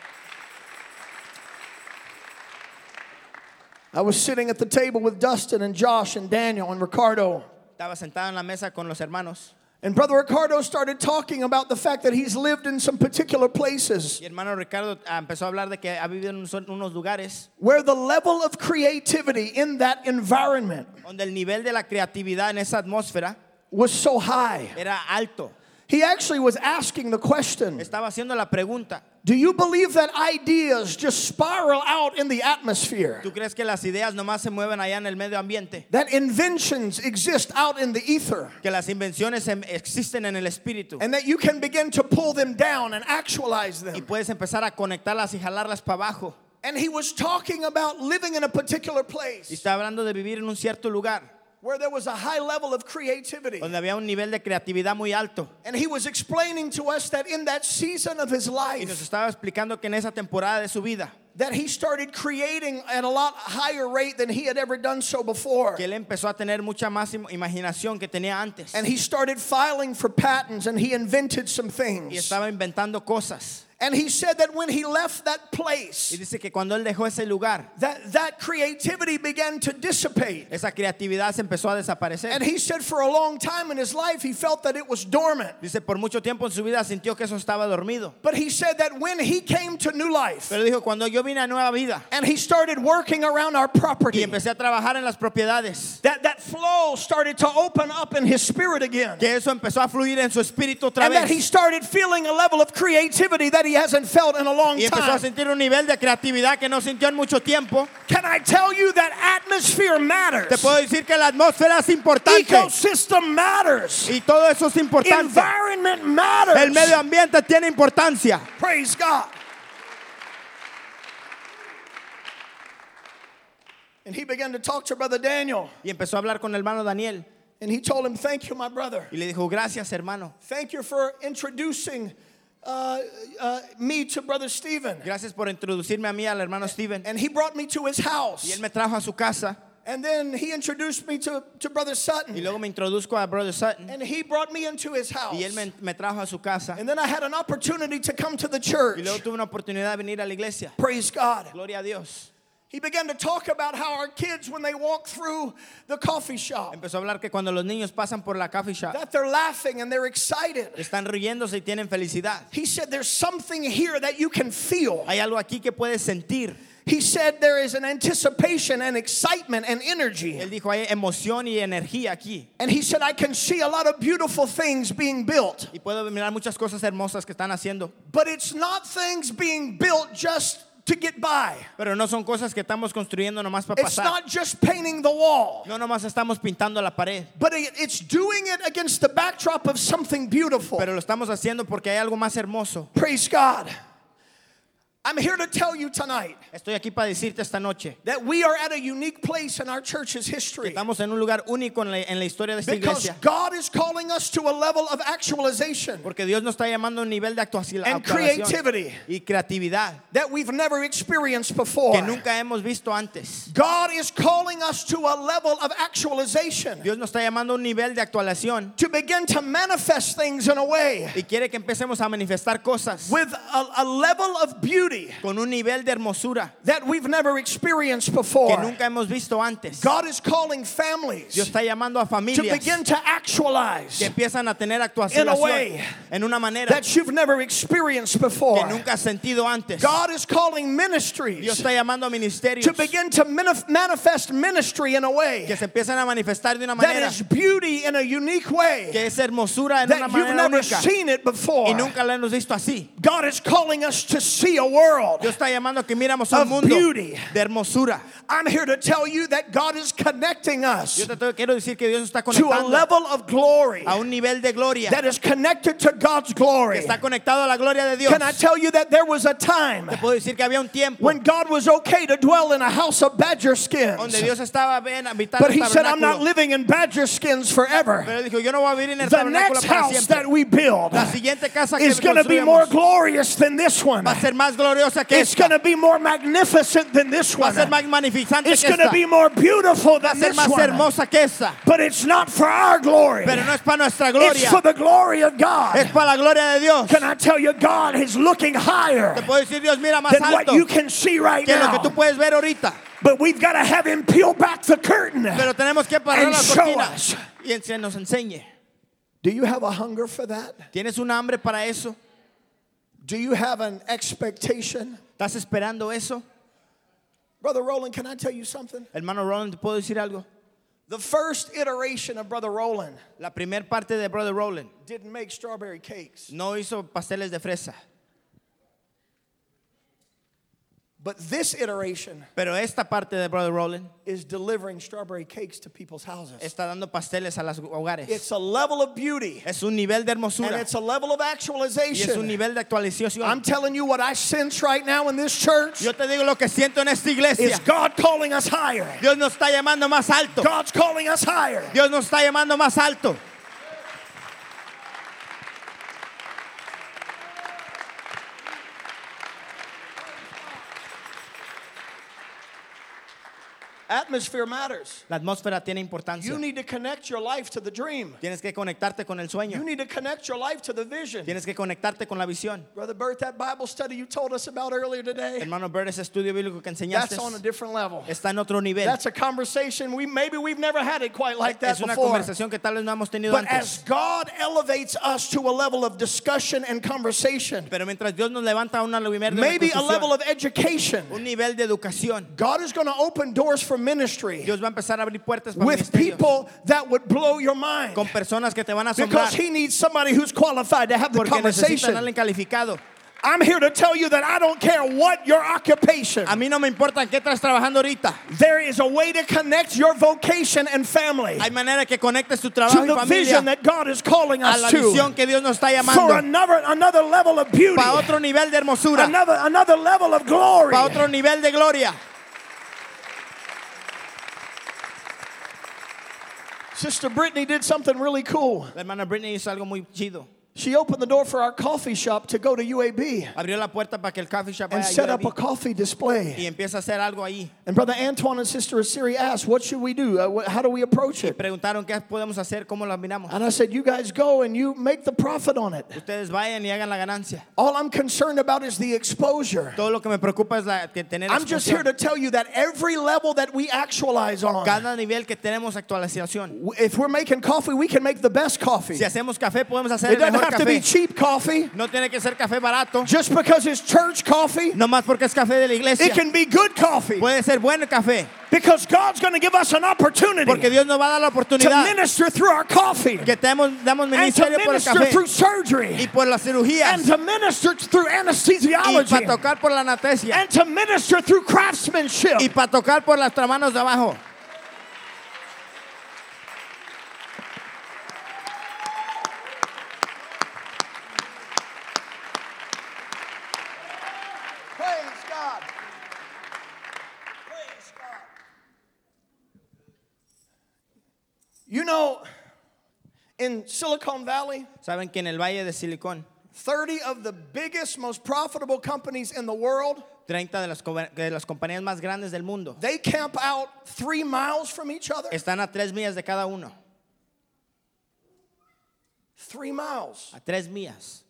[SPEAKER 1] I was sitting at the table with Dustin and Josh and Daniel and Ricardo.
[SPEAKER 2] Estaba sentado en la mesa con los hermanos
[SPEAKER 1] And Brother Ricardo started talking about the fact that he's lived in some particular places
[SPEAKER 2] y hermano Ricardo empezó a hablar de que ha vivido en unos lugares
[SPEAKER 1] where the level of creativity in that environment
[SPEAKER 2] donde el nivel de la creatividad en esa atmósfera
[SPEAKER 1] was so high.
[SPEAKER 2] era alto.
[SPEAKER 1] He actually was asking the question,
[SPEAKER 2] Estaba haciendo la pregunta,
[SPEAKER 1] do you believe that ideas just spiral out in the atmosphere?
[SPEAKER 2] ¿tú crees que las ideas nomás se mueven allá en el medio ambiente?
[SPEAKER 1] That inventions exist out in the ether?
[SPEAKER 2] Que las invenciones existen en el espíritu
[SPEAKER 1] And that you can begin to pull them down and actualize
[SPEAKER 2] y
[SPEAKER 1] them?
[SPEAKER 2] puedes empezar a conectarlas y jalarlas para abajo.
[SPEAKER 1] And he was talking about living in a particular
[SPEAKER 2] Y
[SPEAKER 1] place
[SPEAKER 2] está hablando de vivir en un cierto lugar
[SPEAKER 1] where there was a high level of creativity.
[SPEAKER 2] donde había un nivel de creatividad muy alto.
[SPEAKER 1] And he was explaining to us that in that season of his
[SPEAKER 2] Y nos
[SPEAKER 1] life,
[SPEAKER 2] estaba explicando que en esa temporada de su vida,
[SPEAKER 1] that he started creating at a lot higher rate than he had ever done so before.
[SPEAKER 2] que él empezó a tener mucha más imaginación que tenía antes.
[SPEAKER 1] And he started filing for patents and he invented some
[SPEAKER 2] Y
[SPEAKER 1] things.
[SPEAKER 2] estaba inventando cosas.
[SPEAKER 1] And he said that when he left that
[SPEAKER 2] Y
[SPEAKER 1] place,
[SPEAKER 2] dice que cuando él dejó ese lugar,
[SPEAKER 1] that creativity began to dissipate.
[SPEAKER 2] esa creatividad se empezó a desaparecer.
[SPEAKER 1] And he said for a long time in his life, he felt that it was dormant.
[SPEAKER 2] Dice, por mucho tiempo en su vida sintió que eso estaba dormido.
[SPEAKER 1] But he said that when he came to New Life
[SPEAKER 2] Pero dijo, cuando yo vine a Nueva Vida
[SPEAKER 1] and he started working around our
[SPEAKER 2] y
[SPEAKER 1] property,
[SPEAKER 2] empecé a trabajar en las propiedades,
[SPEAKER 1] that flow started to open up in his spirit again.
[SPEAKER 2] que eso empezó a fluir en su espíritu otra
[SPEAKER 1] And that he
[SPEAKER 2] vez.
[SPEAKER 1] started feeling a level of creativity that he he hasn't felt in a long
[SPEAKER 2] Y empezó a
[SPEAKER 1] time.
[SPEAKER 2] sentir un nivel de creatividad que no sintió en mucho tiempo.
[SPEAKER 1] Can I tell you that atmosphere
[SPEAKER 2] Te
[SPEAKER 1] matters?
[SPEAKER 2] puedo decir que la atmósfera es importante.
[SPEAKER 1] Ecosystem matters.
[SPEAKER 2] Y todo eso es importante.
[SPEAKER 1] Environment matters.
[SPEAKER 2] El medio ambiente tiene importancia.
[SPEAKER 1] Praise God. And he began to talk to Brother Daniel.
[SPEAKER 2] Y empezó a hablar con el hermano Daniel.
[SPEAKER 1] And he told him, thank you, my brother.
[SPEAKER 2] Y le dijo, gracias, hermano.
[SPEAKER 1] Thank you for introducing me to Brother Stephen.
[SPEAKER 2] Gracias por introducirme a mí, al hermano Steven.
[SPEAKER 1] And he brought me to his
[SPEAKER 2] Y
[SPEAKER 1] house.
[SPEAKER 2] él me trajo a su casa.
[SPEAKER 1] And then he introduced me to Brother
[SPEAKER 2] Y
[SPEAKER 1] Sutton.
[SPEAKER 2] luego me introduzco a Brother Sutton.
[SPEAKER 1] And he brought me into his house.
[SPEAKER 2] Y él me trajo a su casa.
[SPEAKER 1] And then I had an opportunity to come to the
[SPEAKER 2] Y
[SPEAKER 1] church.
[SPEAKER 2] luego tuve una oportunidad de venir a la iglesia.
[SPEAKER 1] Praise God.
[SPEAKER 2] Gloria a Dios.
[SPEAKER 1] He began to talk about how our kids, when they walk through the coffee shop,
[SPEAKER 2] Empezó a hablar que cuando los niños pasan por la coffee shop,
[SPEAKER 1] that they're laughing and they're excited.
[SPEAKER 2] están riéndose y tienen felicidad.
[SPEAKER 1] He said there's something here that you can feel.
[SPEAKER 2] Hay algo aquí que puedes sentir.
[SPEAKER 1] He said there is an anticipation and excitement and energy.
[SPEAKER 2] Él dijo, hay emoción y energía aquí.
[SPEAKER 1] And he said, I can see a lot of beautiful things being built.
[SPEAKER 2] Y puedo mirar muchas cosas hermosas que están haciendo.
[SPEAKER 1] But it's not things being built just to get by.
[SPEAKER 2] Pero no son cosas que estamos construyendo nomás para
[SPEAKER 1] It's
[SPEAKER 2] pasar.
[SPEAKER 1] not just painting the wall.
[SPEAKER 2] No nomás estamos pintando la pared.
[SPEAKER 1] But it's doing it against the backdrop of something beautiful.
[SPEAKER 2] Pero lo estamos haciendo porque hay algo más hermoso.
[SPEAKER 1] Praise God. I'm here to tell you tonight
[SPEAKER 2] Estoy aquí para decirte esta noche
[SPEAKER 1] that we are at a unique place in our church's
[SPEAKER 2] que
[SPEAKER 1] history.
[SPEAKER 2] estamos en un lugar único en la historia de esta
[SPEAKER 1] Because
[SPEAKER 2] iglesia.
[SPEAKER 1] God is calling us to a level of actualization
[SPEAKER 2] Porque Dios nos está llamando a un nivel de
[SPEAKER 1] and creativity
[SPEAKER 2] y creatividad
[SPEAKER 1] that we've never experienced before.
[SPEAKER 2] que nunca hemos visto antes.
[SPEAKER 1] God is calling us to a level of actualization
[SPEAKER 2] Dios nos está llamando a un nivel de actualización
[SPEAKER 1] to begin to manifest things in a way
[SPEAKER 2] y quiere que empecemos a manifestar cosas
[SPEAKER 1] with a level of beauty
[SPEAKER 2] con un nivel de hermosura
[SPEAKER 1] that we've never experienced
[SPEAKER 2] que
[SPEAKER 1] before.
[SPEAKER 2] nunca hemos visto antes.
[SPEAKER 1] God is calling families
[SPEAKER 2] Dios está llamando a
[SPEAKER 1] to
[SPEAKER 2] familias
[SPEAKER 1] begin to actualize
[SPEAKER 2] que empiezan a tener
[SPEAKER 1] in a way
[SPEAKER 2] actuación en una manera
[SPEAKER 1] that you've never experienced
[SPEAKER 2] que
[SPEAKER 1] before.
[SPEAKER 2] nunca has sentido antes.
[SPEAKER 1] God is calling
[SPEAKER 2] Dios
[SPEAKER 1] ministries
[SPEAKER 2] está llamando a ministerios
[SPEAKER 1] to begin to manifest ministry in a way
[SPEAKER 2] que se empiezan a manifestar de una
[SPEAKER 1] that
[SPEAKER 2] manera
[SPEAKER 1] is beauty in a unique way
[SPEAKER 2] que es hermosura en una
[SPEAKER 1] that you've
[SPEAKER 2] manera
[SPEAKER 1] never
[SPEAKER 2] única
[SPEAKER 1] seen it before.
[SPEAKER 2] y nunca la hemos visto así.
[SPEAKER 1] God is calling us to see a world.
[SPEAKER 2] Dios está llamando a que miramos
[SPEAKER 1] Of
[SPEAKER 2] un mundo
[SPEAKER 1] beauty.
[SPEAKER 2] de hermosura.
[SPEAKER 1] I'm here to tell you that God is connecting us
[SPEAKER 2] Yo quiero decir que Dios nos está
[SPEAKER 1] to a
[SPEAKER 2] conectando
[SPEAKER 1] level of glory
[SPEAKER 2] a un nivel de gloria
[SPEAKER 1] that is connected to God's
[SPEAKER 2] que
[SPEAKER 1] glory.
[SPEAKER 2] está conectado a la gloria de Dios.
[SPEAKER 1] Can I tell you that there was a time
[SPEAKER 2] Te puedo decir que había un tiempo
[SPEAKER 1] when God was okay to dwell in a house of badger skins?
[SPEAKER 2] donde Dios estaba bien habitando
[SPEAKER 1] But
[SPEAKER 2] el
[SPEAKER 1] he said, I'm not
[SPEAKER 2] tabernáculo.
[SPEAKER 1] living in badger skins forever.
[SPEAKER 2] Pero él dijo, yo no voy a vivir en el
[SPEAKER 1] The
[SPEAKER 2] tabernáculo
[SPEAKER 1] next
[SPEAKER 2] para
[SPEAKER 1] house
[SPEAKER 2] siempre.
[SPEAKER 1] that we build
[SPEAKER 2] La siguiente casa que
[SPEAKER 1] is going to be more
[SPEAKER 2] construyamos
[SPEAKER 1] glorious than this one.
[SPEAKER 2] va a ser más gloriosa que
[SPEAKER 1] It's
[SPEAKER 2] esta.
[SPEAKER 1] going to be more magnificent than this
[SPEAKER 2] Va a
[SPEAKER 1] one.
[SPEAKER 2] ser más magnificante
[SPEAKER 1] It's
[SPEAKER 2] que
[SPEAKER 1] going to
[SPEAKER 2] esta.
[SPEAKER 1] be more beautiful
[SPEAKER 2] Va a
[SPEAKER 1] than
[SPEAKER 2] ser
[SPEAKER 1] this
[SPEAKER 2] más
[SPEAKER 1] one.
[SPEAKER 2] hermosa que esta.
[SPEAKER 1] But it's not for our glory.
[SPEAKER 2] Pero no es para nuestra
[SPEAKER 1] It's
[SPEAKER 2] gloria.
[SPEAKER 1] for the glory of
[SPEAKER 2] Es
[SPEAKER 1] God.
[SPEAKER 2] para la gloria de Dios.
[SPEAKER 1] Can I tell you, God is looking higher
[SPEAKER 2] Te puedo decir, Dios mira más
[SPEAKER 1] than what
[SPEAKER 2] alto
[SPEAKER 1] you can see right
[SPEAKER 2] que lo que
[SPEAKER 1] now.
[SPEAKER 2] tú puedes ver ahorita.
[SPEAKER 1] But we've got to have him peel back the curtain.
[SPEAKER 2] Pero tenemos que parar
[SPEAKER 1] And
[SPEAKER 2] la
[SPEAKER 1] show
[SPEAKER 2] cortina
[SPEAKER 1] us.
[SPEAKER 2] y se nos enseñe.
[SPEAKER 1] Do you have a hunger for that?
[SPEAKER 2] ¿Tienes un hambre para eso?
[SPEAKER 1] Do you have an expectation?
[SPEAKER 2] ¿Estás esperando eso?
[SPEAKER 1] Brother Roland, can I tell you something?
[SPEAKER 2] Hermano Roland, ¿te puedo decir algo?
[SPEAKER 1] The first iteration of Brother Roland
[SPEAKER 2] La primera parte de Brother Roland
[SPEAKER 1] didn't make strawberry cakes.
[SPEAKER 2] no hizo pasteles de fresa.
[SPEAKER 1] But this iteration
[SPEAKER 2] Pero esta parte de Brother Roland
[SPEAKER 1] is delivering strawberry cakes to people's houses.
[SPEAKER 2] está dando pasteles a los hogares.
[SPEAKER 1] It's a level of beauty
[SPEAKER 2] Es un nivel de
[SPEAKER 1] and
[SPEAKER 2] hermosura
[SPEAKER 1] it's a level of
[SPEAKER 2] y es un
[SPEAKER 1] actualization.
[SPEAKER 2] nivel de actualización.
[SPEAKER 1] I'm telling you what I sense right now in this church
[SPEAKER 2] Yo te digo lo que siento en esta iglesia.
[SPEAKER 1] is God calling us higher.
[SPEAKER 2] Dios nos está llamando más alto.
[SPEAKER 1] God's calling us higher.
[SPEAKER 2] Dios nos está llamando más alto.
[SPEAKER 1] Atmosphere matters.
[SPEAKER 2] La atmósfera tiene importancia.
[SPEAKER 1] You need to connect your life to the dream.
[SPEAKER 2] Tienes que conectarte con el
[SPEAKER 1] You
[SPEAKER 2] sueño.
[SPEAKER 1] need to connect your life to the vision.
[SPEAKER 2] Tienes que conectarte con la visión.
[SPEAKER 1] Brother Bert, that Bible study you told us about earlier today,
[SPEAKER 2] Hermano Bert, ese estudio bíblico que enseñaste
[SPEAKER 1] that's on a different level.
[SPEAKER 2] está en otro nivel.
[SPEAKER 1] That's a conversation maybe we've never had it quite like that
[SPEAKER 2] Es una
[SPEAKER 1] before.
[SPEAKER 2] conversación que tal vez no hemos tenido
[SPEAKER 1] But
[SPEAKER 2] antes.
[SPEAKER 1] as God elevates us to a level of discussion and conversation,
[SPEAKER 2] Pero mientras Dios nos levanta a un nivel de
[SPEAKER 1] maybe a
[SPEAKER 2] discusión,
[SPEAKER 1] level of education,
[SPEAKER 2] un nivel de educación,
[SPEAKER 1] God is going to open doors for ministry
[SPEAKER 2] Dios va a empezar a abrir puertas para
[SPEAKER 1] with
[SPEAKER 2] ministerios
[SPEAKER 1] people that would blow your mind.
[SPEAKER 2] con personas que te van a asombrar
[SPEAKER 1] Because He needs somebody who's qualified to have the
[SPEAKER 2] porque necesitan a
[SPEAKER 1] conversation.
[SPEAKER 2] alguien calificado.
[SPEAKER 1] I'm here to tell you that I don't care what your occupation.
[SPEAKER 2] A mí no me importa en qué estás trabajando ahorita.
[SPEAKER 1] There is a way to connect your vocation and family
[SPEAKER 2] Hay manera que conectes tu
[SPEAKER 1] to
[SPEAKER 2] trabajo y
[SPEAKER 1] the vision
[SPEAKER 2] familia
[SPEAKER 1] that God is calling
[SPEAKER 2] a
[SPEAKER 1] us
[SPEAKER 2] la
[SPEAKER 1] to.
[SPEAKER 2] visión que Dios nos está
[SPEAKER 1] For
[SPEAKER 2] llamando.
[SPEAKER 1] another level of beauty.
[SPEAKER 2] Para otro nivel de hermosura.
[SPEAKER 1] Another level of glory.
[SPEAKER 2] Para otro nivel de gloria.
[SPEAKER 1] Sister Brittany did something really cool.
[SPEAKER 2] La hermana Brittany hizo algo muy chido.
[SPEAKER 1] She opened the door for our coffee shop to go to UAB
[SPEAKER 2] Abrió la puerta para que el coffee shop
[SPEAKER 1] and
[SPEAKER 2] vaya
[SPEAKER 1] set
[SPEAKER 2] a
[SPEAKER 1] up a
[SPEAKER 2] UAB
[SPEAKER 1] coffee
[SPEAKER 2] y
[SPEAKER 1] display.
[SPEAKER 2] empieza a hacer algo ahí.
[SPEAKER 1] And Brother Antoine and Sister Asiri asked, what should we do? How do we approach it?
[SPEAKER 2] Preguntaron qué podemos hacer, cómo lo miramos.
[SPEAKER 1] And I said, you guys go and you make the profit on it.
[SPEAKER 2] Ustedes vayan y hagan la ganancia.
[SPEAKER 1] All I'm concerned about is the exposure.
[SPEAKER 2] Todo lo que me preocupa es tener
[SPEAKER 1] I'm just here
[SPEAKER 2] exposición.
[SPEAKER 1] to tell you that every level that we actualize on,
[SPEAKER 2] Cada nivel que tenemos actualización.
[SPEAKER 1] if we're making coffee, we can make the best coffee.
[SPEAKER 2] Si hacemos café, podemos hacer
[SPEAKER 1] It
[SPEAKER 2] el
[SPEAKER 1] doesn't
[SPEAKER 2] mejor
[SPEAKER 1] have to be
[SPEAKER 2] café.
[SPEAKER 1] cheap coffee.
[SPEAKER 2] No tiene que ser café barato.
[SPEAKER 1] Just because it's church coffee,
[SPEAKER 2] No más porque es café de la iglesia.
[SPEAKER 1] it can be good coffee.
[SPEAKER 2] Puede ser buen café.
[SPEAKER 1] Because God's going to give us an opportunity
[SPEAKER 2] Porque Dios nos va a dar la
[SPEAKER 1] to
[SPEAKER 2] oportunidad
[SPEAKER 1] minister through our coffee
[SPEAKER 2] que damos
[SPEAKER 1] and to
[SPEAKER 2] ministerio por el
[SPEAKER 1] minister
[SPEAKER 2] café
[SPEAKER 1] through surgery
[SPEAKER 2] y por las cirugías
[SPEAKER 1] and to minister through
[SPEAKER 2] y
[SPEAKER 1] anesthesiology
[SPEAKER 2] para tocar por la anestesia
[SPEAKER 1] and to minister through craftsmanship.
[SPEAKER 2] y para tocar por las manos de abajo.
[SPEAKER 1] Praise God. Praise God. You know, in Silicon Valley,
[SPEAKER 2] Saben que en el Valle de Silicón
[SPEAKER 1] 30 of the biggest, most profitable companies in the world,
[SPEAKER 2] 30 de las compañías más grandes del mundo
[SPEAKER 1] they camp out 3 miles from each other.
[SPEAKER 2] están a 3 millas de cada uno.
[SPEAKER 1] 3 miles.
[SPEAKER 2] A 3 millas.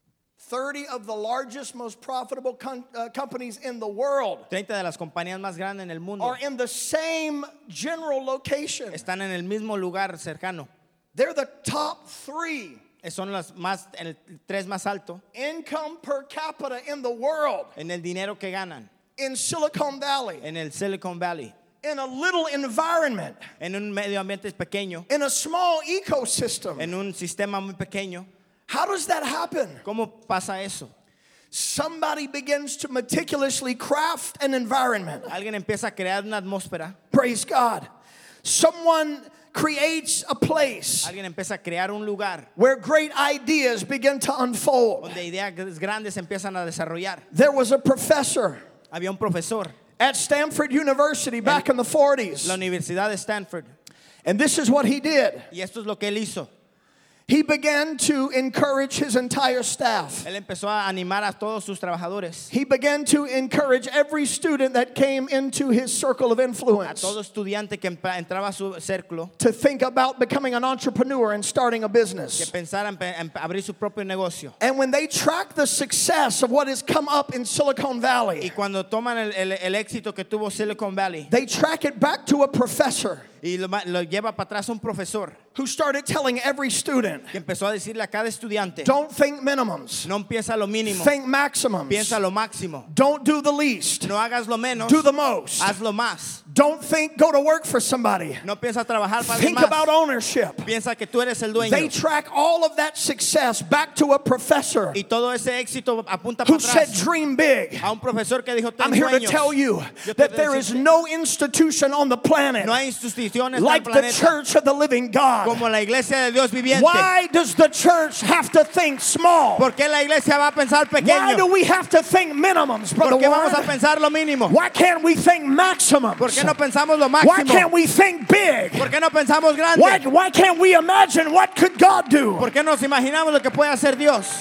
[SPEAKER 1] 30 of the largest, most profitable companies in the world
[SPEAKER 2] 30 de las compañías más grandes en el mundo
[SPEAKER 1] are in the same general location.
[SPEAKER 2] están en el mismo lugar cercano.
[SPEAKER 1] They're the top 3
[SPEAKER 2] Son el 3 más alto
[SPEAKER 1] income per capita in the world
[SPEAKER 2] en el dinero que ganan
[SPEAKER 1] in Silicon Valley,
[SPEAKER 2] en el Silicon Valley.
[SPEAKER 1] in a little environment,
[SPEAKER 2] En un medio ambiente pequeño,
[SPEAKER 1] in a small ecosystem.
[SPEAKER 2] en un sistema muy pequeño.
[SPEAKER 1] How does that happen?
[SPEAKER 2] ¿Cómo pasa eso?
[SPEAKER 1] Somebody begins to meticulously craft an environment.
[SPEAKER 2] Alguien empieza a crear una atmósfera.
[SPEAKER 1] Praise God. Someone creates a place
[SPEAKER 2] Alguien empieza a crear un lugar
[SPEAKER 1] where great ideas begin to unfold.
[SPEAKER 2] donde ideas grandes empiezan a desarrollar.
[SPEAKER 1] There was a professor
[SPEAKER 2] Había un profesor
[SPEAKER 1] at Stanford University back in the
[SPEAKER 2] la
[SPEAKER 1] 40s.
[SPEAKER 2] Universidad de Stanford
[SPEAKER 1] And this is what he did.
[SPEAKER 2] y esto es lo que él hizo.
[SPEAKER 1] He began to encourage his entire staff.
[SPEAKER 2] Él empezó a animar a todos sus trabajadores,
[SPEAKER 1] He began to encourage every student that came into his circle of
[SPEAKER 2] a
[SPEAKER 1] influence
[SPEAKER 2] todo estudiante que entraba a su círculo,
[SPEAKER 1] to think about becoming an entrepreneur and starting a
[SPEAKER 2] que
[SPEAKER 1] business.
[SPEAKER 2] pensara en abrir su propio negocio.
[SPEAKER 1] And when they track the success of what has come up in Silicon
[SPEAKER 2] Y
[SPEAKER 1] Valley,
[SPEAKER 2] cuando toman el éxito que tuvo Silicon Valley
[SPEAKER 1] they track it back to a professor
[SPEAKER 2] y lo lleva para atrás un profesor
[SPEAKER 1] who started telling every student,
[SPEAKER 2] que empezó a decirle a cada estudiante,
[SPEAKER 1] don't think minimums,
[SPEAKER 2] no empieza lo mínimo,
[SPEAKER 1] think maximums.
[SPEAKER 2] piensa lo máximo.
[SPEAKER 1] Don't do the least,
[SPEAKER 2] No hagas lo menos,
[SPEAKER 1] do the most.
[SPEAKER 2] hazlo más.
[SPEAKER 1] Don't think go to work for somebody.
[SPEAKER 2] No piensa trabajar para alguien
[SPEAKER 1] Think
[SPEAKER 2] más.
[SPEAKER 1] about ownership.
[SPEAKER 2] Piensa que tú eres el dueño.
[SPEAKER 1] They track all of that success back to a professor
[SPEAKER 2] Y todo ese éxito apunta
[SPEAKER 1] who
[SPEAKER 2] para
[SPEAKER 1] said
[SPEAKER 2] atrás
[SPEAKER 1] dream big.
[SPEAKER 2] a un profesor que dijo, ten
[SPEAKER 1] I'm here to
[SPEAKER 2] sueños.
[SPEAKER 1] tell you
[SPEAKER 2] Yo te
[SPEAKER 1] that
[SPEAKER 2] voy a
[SPEAKER 1] there is
[SPEAKER 2] decir,
[SPEAKER 1] no institution on the planet
[SPEAKER 2] no hay instituciones en el
[SPEAKER 1] like the
[SPEAKER 2] planeta
[SPEAKER 1] church of the living God.
[SPEAKER 2] como la iglesia de Dios viviente.
[SPEAKER 1] Why does the church have to think small?
[SPEAKER 2] ¿Por qué la iglesia va a pensar
[SPEAKER 1] Why do
[SPEAKER 2] pequeño?
[SPEAKER 1] we have to think minimums, Brother
[SPEAKER 2] ¿Por qué vamos a
[SPEAKER 1] Warren?
[SPEAKER 2] pensar lo mínimo?
[SPEAKER 1] Why can't we think maximums?
[SPEAKER 2] ¿Por qué no pensamos lo
[SPEAKER 1] Why
[SPEAKER 2] máximo?
[SPEAKER 1] can't we think big?
[SPEAKER 2] ¿Por qué no pensamos grande?
[SPEAKER 1] Why can't we imagine what could God do?
[SPEAKER 2] ¿Por qué nos imaginamos lo que puede hacer Dios?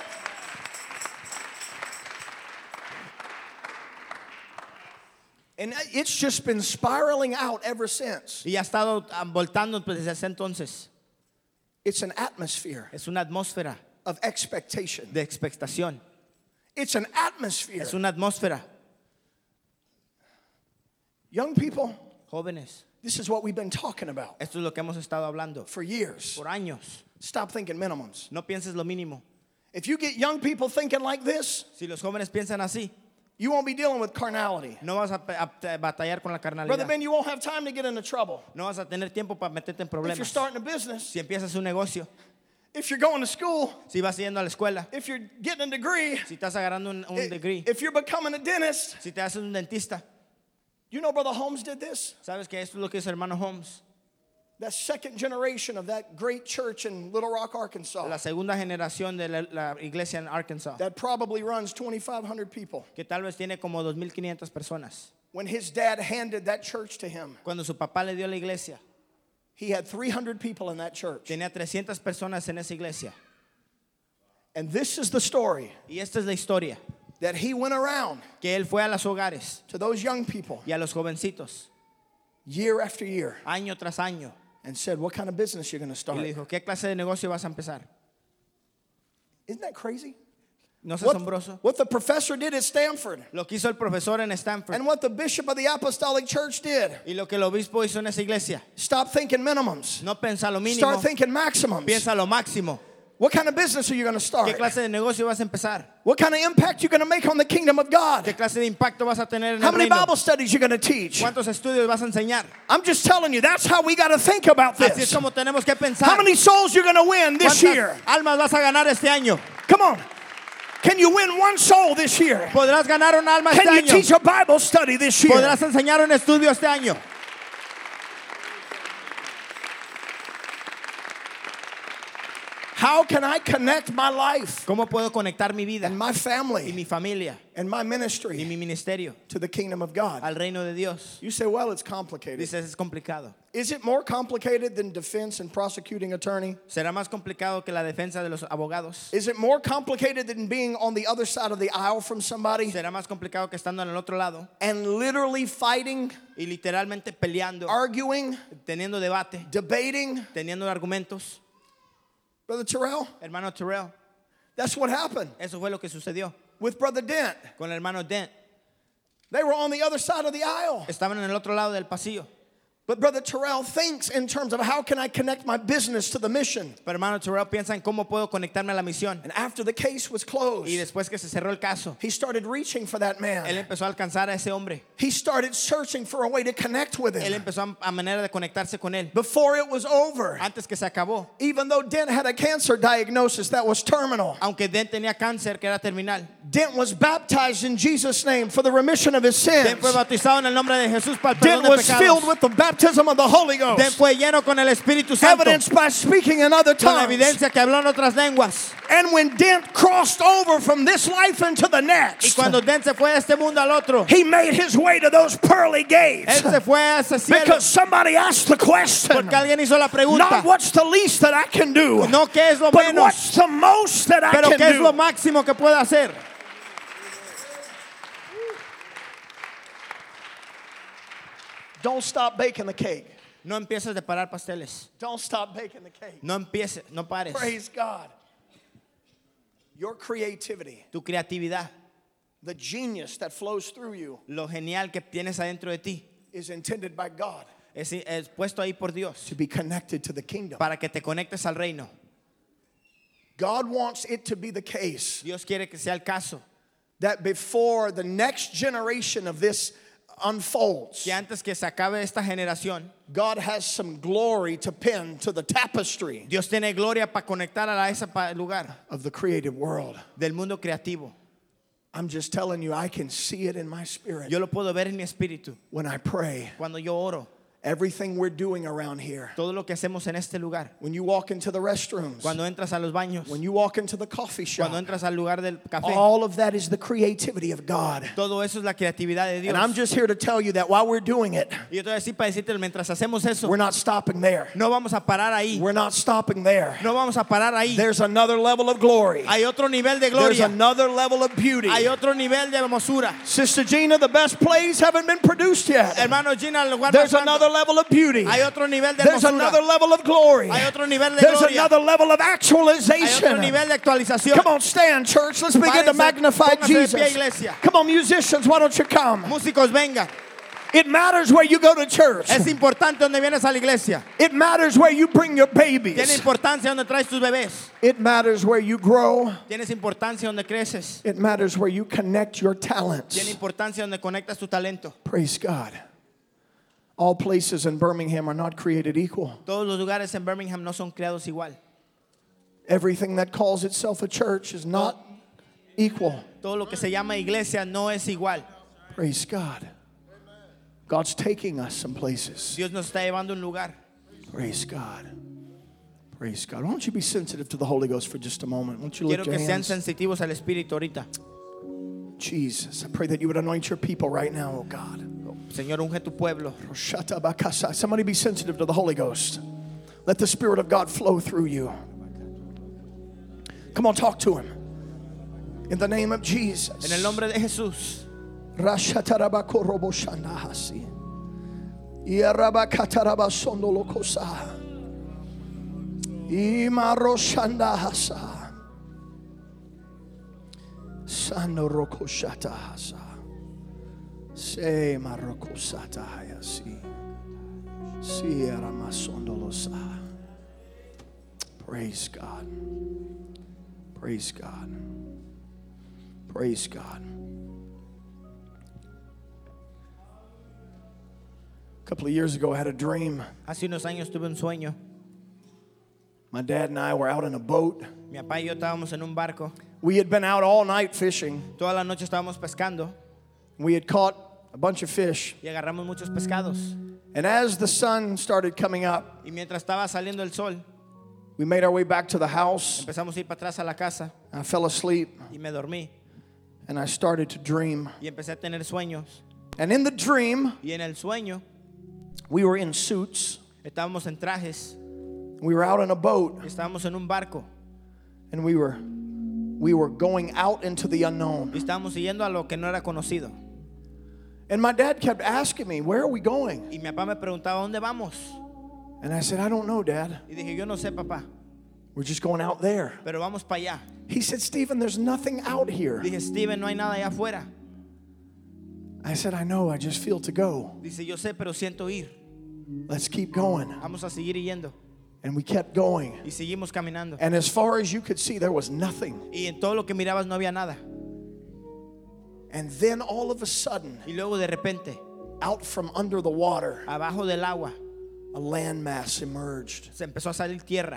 [SPEAKER 1] And it's just been spiraling out ever since.
[SPEAKER 2] Y ha estado voltando desde ese entonces.
[SPEAKER 1] It's an atmosphere
[SPEAKER 2] Es una atmósfera
[SPEAKER 1] of expectation.
[SPEAKER 2] de expectación.
[SPEAKER 1] It's an atmosphere.
[SPEAKER 2] Es una atmósfera.
[SPEAKER 1] Young people,
[SPEAKER 2] Jóvenes,
[SPEAKER 1] this is what we've been talking about
[SPEAKER 2] esto es lo que hemos estado hablando
[SPEAKER 1] for years.
[SPEAKER 2] por años.
[SPEAKER 1] Stop thinking minimums.
[SPEAKER 2] No pienses lo mínimo.
[SPEAKER 1] If you get young people thinking like this,
[SPEAKER 2] Si los jóvenes piensan así,
[SPEAKER 1] you won't be dealing with carnality.
[SPEAKER 2] no vas a batallar con la
[SPEAKER 1] Brother
[SPEAKER 2] carnalidad.
[SPEAKER 1] Ben, you won't have time to get into trouble.
[SPEAKER 2] No vas a tener tiempo para meterte en
[SPEAKER 1] If you're
[SPEAKER 2] problemas.
[SPEAKER 1] starting a business,
[SPEAKER 2] Si empiezas un negocio,
[SPEAKER 1] if you're going to school,
[SPEAKER 2] si vas yendo a la escuela,
[SPEAKER 1] if you're getting a degree,
[SPEAKER 2] si estás agarrando un degree,
[SPEAKER 1] if you're becoming a dentist.
[SPEAKER 2] si te haces un dentista.
[SPEAKER 1] You know Brother Holmes did this?
[SPEAKER 2] ¿Sabes que esto es lo que hizo hermano Holmes?
[SPEAKER 1] That second generation of that great church in Little Rock, Arkansas.
[SPEAKER 2] La segunda generación de la iglesia en Arkansas,
[SPEAKER 1] That probably runs 2,500 people.
[SPEAKER 2] que tal vez tiene como 2,500 personas.
[SPEAKER 1] When his dad handed that church to him,
[SPEAKER 2] Cuando su papá le dio la iglesia,
[SPEAKER 1] he had 300 people in that church.
[SPEAKER 2] tenía 300 personas en esa iglesia.
[SPEAKER 1] And this is the story
[SPEAKER 2] Y esta es la historia,
[SPEAKER 1] that he went around
[SPEAKER 2] que él fue a los hogares
[SPEAKER 1] to those young people
[SPEAKER 2] y a los jovencitos,
[SPEAKER 1] year after year
[SPEAKER 2] año tras año,
[SPEAKER 1] and said, what kind of business you're going to
[SPEAKER 2] y
[SPEAKER 1] start?
[SPEAKER 2] le dijo, ¿qué clase de negocio vas a empezar?
[SPEAKER 1] Isn't that crazy?
[SPEAKER 2] ¿No es asombroso?
[SPEAKER 1] What the professor did at Stanford
[SPEAKER 2] Lo que hizo el profesor en Stanford
[SPEAKER 1] and what the bishop of the apostolic church did.
[SPEAKER 2] y lo que el obispo hizo en esa iglesia.
[SPEAKER 1] Stop thinking minimums.
[SPEAKER 2] No piensa lo mínimo,
[SPEAKER 1] Start thinking maximums.
[SPEAKER 2] piensa lo máximo.
[SPEAKER 1] What kind of business are you going to start?
[SPEAKER 2] ¿Qué clase de negocio vas a empezar?
[SPEAKER 1] What kind of impact you going to make on the kingdom of God?
[SPEAKER 2] ¿Qué clase de impacto vas a tener en
[SPEAKER 1] How
[SPEAKER 2] el
[SPEAKER 1] many
[SPEAKER 2] reino?
[SPEAKER 1] Bible studies you going to teach?
[SPEAKER 2] ¿Cuántos estudios vas a enseñar?
[SPEAKER 1] I'm just telling you, that's how we got to think about
[SPEAKER 2] Así es
[SPEAKER 1] this.
[SPEAKER 2] como tenemos que pensar.
[SPEAKER 1] How many souls you going to win this year?
[SPEAKER 2] ¿Cuántas almas vas a ganar este año?
[SPEAKER 1] Come on. Can you win one soul this year?
[SPEAKER 2] ¿Podrás ganar un alma este
[SPEAKER 1] Can you
[SPEAKER 2] año?
[SPEAKER 1] teach a Bible study this year?
[SPEAKER 2] ¿Podrás enseñar un estudio este año?
[SPEAKER 1] How can I connect my life
[SPEAKER 2] ¿Cómo puedo conectar mi vida
[SPEAKER 1] and my
[SPEAKER 2] y
[SPEAKER 1] family
[SPEAKER 2] mi familia
[SPEAKER 1] and my
[SPEAKER 2] y
[SPEAKER 1] ministry
[SPEAKER 2] mi ministerio
[SPEAKER 1] to the kingdom of God?
[SPEAKER 2] al reino de Dios?
[SPEAKER 1] You say, well, it's complicated.
[SPEAKER 2] Dices, es complicado.
[SPEAKER 1] Is it more complicated than defense and prosecuting attorney?
[SPEAKER 2] ¿Será más complicado que la defensa de los abogados?
[SPEAKER 1] Is it more complicated than being on the other side of the aisle from somebody
[SPEAKER 2] ¿Será más complicado que estando en el otro lado
[SPEAKER 1] and literally fighting,
[SPEAKER 2] y literalmente peleando,
[SPEAKER 1] arguing,
[SPEAKER 2] teniendo debate,
[SPEAKER 1] debating?
[SPEAKER 2] teniendo argumentos?
[SPEAKER 1] Brother Terrell,
[SPEAKER 2] Hermano Terrell,
[SPEAKER 1] that's what happened
[SPEAKER 2] eso fue lo que sucedió
[SPEAKER 1] with Brother Dent.
[SPEAKER 2] con el hermano Dent.
[SPEAKER 1] They were on the other side of the aisle.
[SPEAKER 2] Estaban en el otro lado del pasillo.
[SPEAKER 1] But Brother Terrell thinks in terms of how can I connect my business to the mission.
[SPEAKER 2] Pero hermano Terrell piensa en cómo puedo conectarme a la misión.
[SPEAKER 1] And after the case was closed,
[SPEAKER 2] Y después que se cerró el caso,
[SPEAKER 1] he started reaching for that
[SPEAKER 2] él
[SPEAKER 1] man.
[SPEAKER 2] empezó a alcanzar a ese hombre.
[SPEAKER 1] He started searching for a way to connect with
[SPEAKER 2] Él
[SPEAKER 1] him.
[SPEAKER 2] empezó a manera de conectarse con él.
[SPEAKER 1] Before it was over,
[SPEAKER 2] Antes que se acabó,
[SPEAKER 1] even though Dent had a cancer diagnosis that was terminal,
[SPEAKER 2] aunque Dent tenía cáncer que era terminal,
[SPEAKER 1] Dent was baptized in Jesus' name for the remission of his sins.
[SPEAKER 2] Dent fue bautizado en el nombre de Jesús para el
[SPEAKER 1] Dent
[SPEAKER 2] perdón de
[SPEAKER 1] was filled
[SPEAKER 2] pecados.
[SPEAKER 1] with the baptism of the Holy
[SPEAKER 2] Dent
[SPEAKER 1] Ghost,
[SPEAKER 2] fue lleno con el Espíritu Santo,
[SPEAKER 1] evidenced by speaking in other
[SPEAKER 2] con la
[SPEAKER 1] tongues.
[SPEAKER 2] evidencia que habló en otras lenguas.
[SPEAKER 1] And when Dent crossed over from this life into the
[SPEAKER 2] Y
[SPEAKER 1] next,
[SPEAKER 2] cuando Dent se fue de este mundo al otro,
[SPEAKER 1] he made his way to those pearly gates
[SPEAKER 2] él se fue a ese cielo
[SPEAKER 1] because somebody asked the question,
[SPEAKER 2] porque alguien hizo la
[SPEAKER 1] not
[SPEAKER 2] pregunta.
[SPEAKER 1] what's the least that I can do,
[SPEAKER 2] No qué es lo
[SPEAKER 1] but
[SPEAKER 2] menos,
[SPEAKER 1] what's the most that I
[SPEAKER 2] pero
[SPEAKER 1] can
[SPEAKER 2] qué es lo
[SPEAKER 1] do.
[SPEAKER 2] máximo que puedo hacer.
[SPEAKER 1] Don't stop baking the cake.
[SPEAKER 2] No empieces de parar pasteles.
[SPEAKER 1] Don't stop baking the cake.
[SPEAKER 2] No empieces, no pares.
[SPEAKER 1] Praise God. Your creativity,
[SPEAKER 2] Tu creatividad,
[SPEAKER 1] the genius that flows through you,
[SPEAKER 2] lo genial que tienes adentro de ti,
[SPEAKER 1] is intended by God
[SPEAKER 2] es puesto ahí por Dios
[SPEAKER 1] to be connected to the kingdom.
[SPEAKER 2] para que te conectes al reino.
[SPEAKER 1] God wants it to be the case
[SPEAKER 2] Dios quiere que sea el caso
[SPEAKER 1] that before the next generation of this unfolds,
[SPEAKER 2] que antes que se acabe esta generación,
[SPEAKER 1] God has some glory to pin to the tapestry
[SPEAKER 2] Dios tiene gloria para conectar a ese lugar
[SPEAKER 1] of the creative world.
[SPEAKER 2] del mundo creativo.
[SPEAKER 1] I'm just telling you, I can see it in my spirit
[SPEAKER 2] Yo lo puedo ver en mi espíritu
[SPEAKER 1] when I pray.
[SPEAKER 2] cuando yo oro.
[SPEAKER 1] Everything we're doing around here,
[SPEAKER 2] Todo lo que hacemos en este lugar,
[SPEAKER 1] when you walk into the restrooms,
[SPEAKER 2] cuando entras a los baños,
[SPEAKER 1] when you walk into the coffee
[SPEAKER 2] cuando
[SPEAKER 1] shop,
[SPEAKER 2] entras al lugar del café,
[SPEAKER 1] all of that is the creativity of God.
[SPEAKER 2] todo eso es la creatividad de Dios.
[SPEAKER 1] And I'm just here to tell you that while we're doing it,
[SPEAKER 2] Y yo te voy a decir para decirte, mientras hacemos eso,
[SPEAKER 1] we're not stopping there.
[SPEAKER 2] no vamos a parar ahí.
[SPEAKER 1] We're not stopping there.
[SPEAKER 2] No vamos a parar ahí.
[SPEAKER 1] There's another level of glory.
[SPEAKER 2] Hay otro nivel de
[SPEAKER 1] There's
[SPEAKER 2] gloria.
[SPEAKER 1] another level of beauty.
[SPEAKER 2] Hay otro nivel de hermosura.
[SPEAKER 1] Sister Gina, the best plays haven't been produced yet.
[SPEAKER 2] Hermano Gina, el lugar más
[SPEAKER 1] There's
[SPEAKER 2] santo.
[SPEAKER 1] another level of beauty.
[SPEAKER 2] Hay otro nivel de
[SPEAKER 1] There's
[SPEAKER 2] hermosura.
[SPEAKER 1] another level of glory.
[SPEAKER 2] Hay otro nivel de
[SPEAKER 1] There's
[SPEAKER 2] gloria.
[SPEAKER 1] another level of
[SPEAKER 2] Hay
[SPEAKER 1] actualization.
[SPEAKER 2] otro nivel de actualización.
[SPEAKER 1] Come on, stand, church. Let's begin to
[SPEAKER 2] Párense,
[SPEAKER 1] magnify
[SPEAKER 2] pónganse de pie,
[SPEAKER 1] Jesus.
[SPEAKER 2] iglesia.
[SPEAKER 1] Come on, musicians, why don't you come?
[SPEAKER 2] Músicos, vengan.
[SPEAKER 1] It matters where you go to church.
[SPEAKER 2] Es importante donde vienes a la iglesia.
[SPEAKER 1] It matters where you bring your
[SPEAKER 2] Tiene
[SPEAKER 1] babies.
[SPEAKER 2] importancia donde traes tus bebés.
[SPEAKER 1] It matters where you grow.
[SPEAKER 2] Tienes importancia donde creces.
[SPEAKER 1] It matters where you connect your
[SPEAKER 2] Tiene
[SPEAKER 1] talents.
[SPEAKER 2] importancia donde conectas tu talento.
[SPEAKER 1] Praise God. All places in Birmingham are not created equal.
[SPEAKER 2] Todos los lugares en Birmingham no son creados igual.
[SPEAKER 1] Everything that calls itself a church is not equal.
[SPEAKER 2] Todo lo que se llama iglesia no es igual.
[SPEAKER 1] Praise God. God's taking us some places.
[SPEAKER 2] Dios nos está llevando a un lugar.
[SPEAKER 1] Praise God. Praise God. Why don't you be sensitive to the Holy Ghost for just a moment? Why don't you
[SPEAKER 2] Quiero
[SPEAKER 1] lift your
[SPEAKER 2] que sean
[SPEAKER 1] hands?
[SPEAKER 2] sensitivos al Espíritu ahorita.
[SPEAKER 1] Jesus, I pray that you would anoint your people right now, oh God.
[SPEAKER 2] Señor, unge tu pueblo.
[SPEAKER 1] Somebody be sensitive to the Holy Ghost. Let the Spirit of God flow through you. Come on, talk to Him. In the name of Jesus.
[SPEAKER 2] En el nombre de Jesús.
[SPEAKER 1] Rashatarabakoroboshandahasi. Yarabakatarabasondolokosa. Imaroshandahasa. Sandorokoshatahasa. Se marokosatahayasi. Sierramasondolosa. Praise God. Praise God. Praise God. A couple of years ago, I had a dream.
[SPEAKER 2] Hace unos años tuve un sueño.
[SPEAKER 1] My dad and I were out in a boat.
[SPEAKER 2] Mi papá y yo estábamos en un barco.
[SPEAKER 1] We had been out all night fishing.
[SPEAKER 2] Toda la noche estábamos pescando
[SPEAKER 1] We had caught a bunch of fish.
[SPEAKER 2] y agarramos muchos pescados.
[SPEAKER 1] And as the sun started coming up,
[SPEAKER 2] Y mientras estaba saliendo el sol,
[SPEAKER 1] we made our way back to the house.
[SPEAKER 2] empezamos a ir para atrás a la casa
[SPEAKER 1] I fell asleep
[SPEAKER 2] y me dormí.
[SPEAKER 1] and I started to dream.
[SPEAKER 2] Y empecé a tener sueños.
[SPEAKER 1] And in the dream,
[SPEAKER 2] Y en el sueño
[SPEAKER 1] we were in suits.
[SPEAKER 2] estábamos en trajes.
[SPEAKER 1] We were out in a boat
[SPEAKER 2] Estábamos en un barco.
[SPEAKER 1] and we were going out into the unknown.
[SPEAKER 2] Y estábamos yendo a lo que no era conocido.
[SPEAKER 1] And my dad kept asking me, "Where are we going?"
[SPEAKER 2] Y mi papá me preguntaba, ¿dónde vamos?
[SPEAKER 1] And I said, "I don't know, Dad.
[SPEAKER 2] Y dije, yo no sé, papá,
[SPEAKER 1] We're just going out there."
[SPEAKER 2] pero vamos para allá.
[SPEAKER 1] He said, "Stephen, there's nothing out here."
[SPEAKER 2] Dije, Steven, no hay nada allá afuera.
[SPEAKER 1] I said, "I know, I just feel to go.
[SPEAKER 2] Dice, yo sé, pero siento ir.
[SPEAKER 1] Let's keep going."
[SPEAKER 2] Vamos a seguir yendo.
[SPEAKER 1] And we kept going.
[SPEAKER 2] Y seguimos caminando.
[SPEAKER 1] And as far as you could see, there was nothing.
[SPEAKER 2] Y en todo lo que mirabas no había nada.
[SPEAKER 1] And then all of a sudden,
[SPEAKER 2] Y luego de repente,
[SPEAKER 1] out from under the water,
[SPEAKER 2] abajo del agua,
[SPEAKER 1] a landmass emerged.
[SPEAKER 2] se empezó a salir tierra.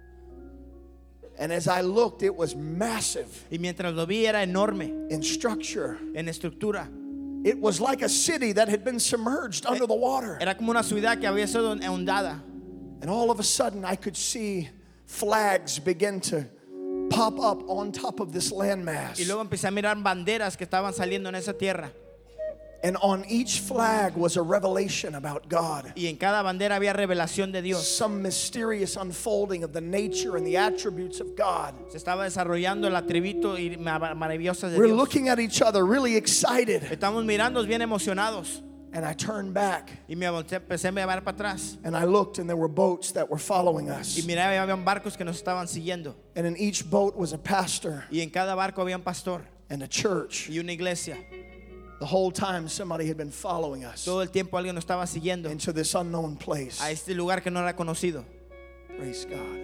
[SPEAKER 1] And as I looked, it was massive
[SPEAKER 2] Y mientras lo vi era enorme
[SPEAKER 1] in structure.
[SPEAKER 2] en estructura.
[SPEAKER 1] It was like a city that had been submerged under the water.
[SPEAKER 2] Era como una ciudad que había sido inundada.
[SPEAKER 1] And all of a sudden, I could see flags begin to pop up on top of this
[SPEAKER 2] Y
[SPEAKER 1] landmass.
[SPEAKER 2] luego empecé a mirar banderas que estaban saliendo en esa tierra.
[SPEAKER 1] And on each flag was a revelation about God.
[SPEAKER 2] Y en cada bandera había revelación de Dios.
[SPEAKER 1] Some mysterious unfolding of the nature and the attributes of God.
[SPEAKER 2] Se estaba desarrollando el atributo y maravillosas de
[SPEAKER 1] We're
[SPEAKER 2] Dios.
[SPEAKER 1] looking at each other really excited.
[SPEAKER 2] Estamos mirando bien emocionados.
[SPEAKER 1] And I turned back
[SPEAKER 2] Y me empecé a mirar para atrás.
[SPEAKER 1] and I looked, and there were boats that were following
[SPEAKER 2] Y
[SPEAKER 1] us.
[SPEAKER 2] miraba y habían barcos que nos estaban siguiendo.
[SPEAKER 1] And in each boat was a pastor
[SPEAKER 2] Y en cada barco había un pastor
[SPEAKER 1] and a church.
[SPEAKER 2] y una iglesia.
[SPEAKER 1] The whole time somebody had been following us
[SPEAKER 2] Todo el tiempo alguien nos estaba siguiendo
[SPEAKER 1] into this unknown place.
[SPEAKER 2] a este lugar que no era conocido.
[SPEAKER 1] Praise God.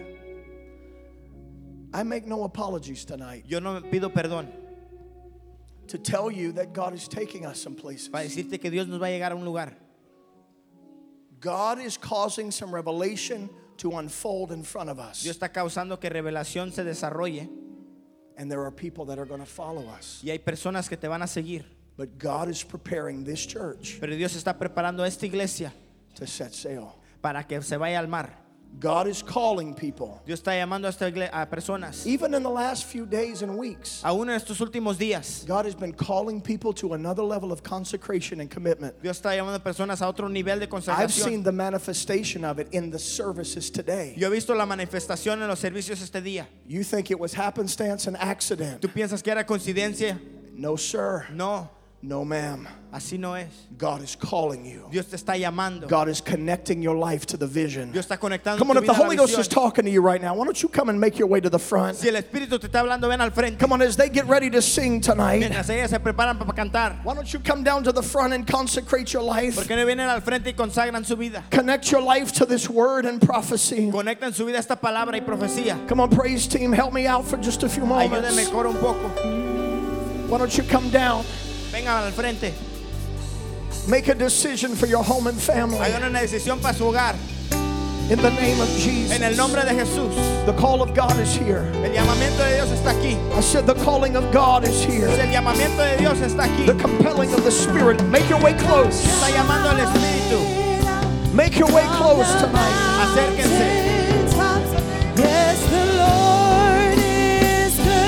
[SPEAKER 1] I make no apologies tonight
[SPEAKER 2] Yo no pido perdón
[SPEAKER 1] to tell you that God is taking us some places.
[SPEAKER 2] para decirte que Dios nos va a llegar a un lugar.
[SPEAKER 1] God is causing some revelation to unfold in front of us.
[SPEAKER 2] Dios está causando que revelación se desarrolle
[SPEAKER 1] And there are people that are going to follow us.
[SPEAKER 2] y hay personas que te van a seguir.
[SPEAKER 1] But God is preparing this church
[SPEAKER 2] Pero Dios está preparando a esta iglesia
[SPEAKER 1] to set sail.
[SPEAKER 2] para que se vaya al mar.
[SPEAKER 1] God is calling people.
[SPEAKER 2] Dios está llamando a personas.
[SPEAKER 1] Even in the last few days and weeks,
[SPEAKER 2] Aún en estos últimos días,
[SPEAKER 1] God has been calling people to another level of consecration and commitment.
[SPEAKER 2] Dios está llamando a personas a otro nivel de
[SPEAKER 1] I've
[SPEAKER 2] consagración.
[SPEAKER 1] seen the manifestation of it in the services today.
[SPEAKER 2] Yo he visto la manifestación en los servicios este día.
[SPEAKER 1] You think it was happenstance and accident?
[SPEAKER 2] ¿Tú piensas que era coincidencia?
[SPEAKER 1] No, sir.
[SPEAKER 2] No,
[SPEAKER 1] No, ma'am.
[SPEAKER 2] así no es.
[SPEAKER 1] God is calling you.
[SPEAKER 2] Dios te está llamando.
[SPEAKER 1] God is connecting your life to the vision.
[SPEAKER 2] Dios está conectando
[SPEAKER 1] Come on,
[SPEAKER 2] tu
[SPEAKER 1] if the
[SPEAKER 2] vida a la
[SPEAKER 1] Holy Ghost is
[SPEAKER 2] visión.
[SPEAKER 1] talking to you right now, why don't you come and make your way to the front?
[SPEAKER 2] Si el Espíritu te está hablando, ven al frente.
[SPEAKER 1] Come on, as they get ready to sing tonight,
[SPEAKER 2] Mientras ellas se preparan para cantar.
[SPEAKER 1] why don't you come down to the front and consecrate your life?
[SPEAKER 2] ¿Por qué no vienen al frente y consagran su vida?
[SPEAKER 1] Connect your life to this word and prophecy.
[SPEAKER 2] Conectan su vida a esta palabra y profecía.
[SPEAKER 1] Come on, praise team, help me out for just a few
[SPEAKER 2] Ayúdenme
[SPEAKER 1] moments.
[SPEAKER 2] coro un poco.
[SPEAKER 1] Why don't you come down?
[SPEAKER 2] Vengan al frente.
[SPEAKER 1] Make a decision for your home and family.
[SPEAKER 2] Hagan una decisión para su hogar.
[SPEAKER 1] In the name of Jesus.
[SPEAKER 2] En el nombre de Jesús.
[SPEAKER 1] The call of God is here.
[SPEAKER 2] El llamamiento de Dios está aquí.
[SPEAKER 1] I said the calling of God is here.
[SPEAKER 2] El llamamiento de Dios está aquí.
[SPEAKER 1] The compelling of the Spirit. Make your way close.
[SPEAKER 2] Está llamando al Espíritu.
[SPEAKER 1] Make your way close tonight.
[SPEAKER 2] Acérquense.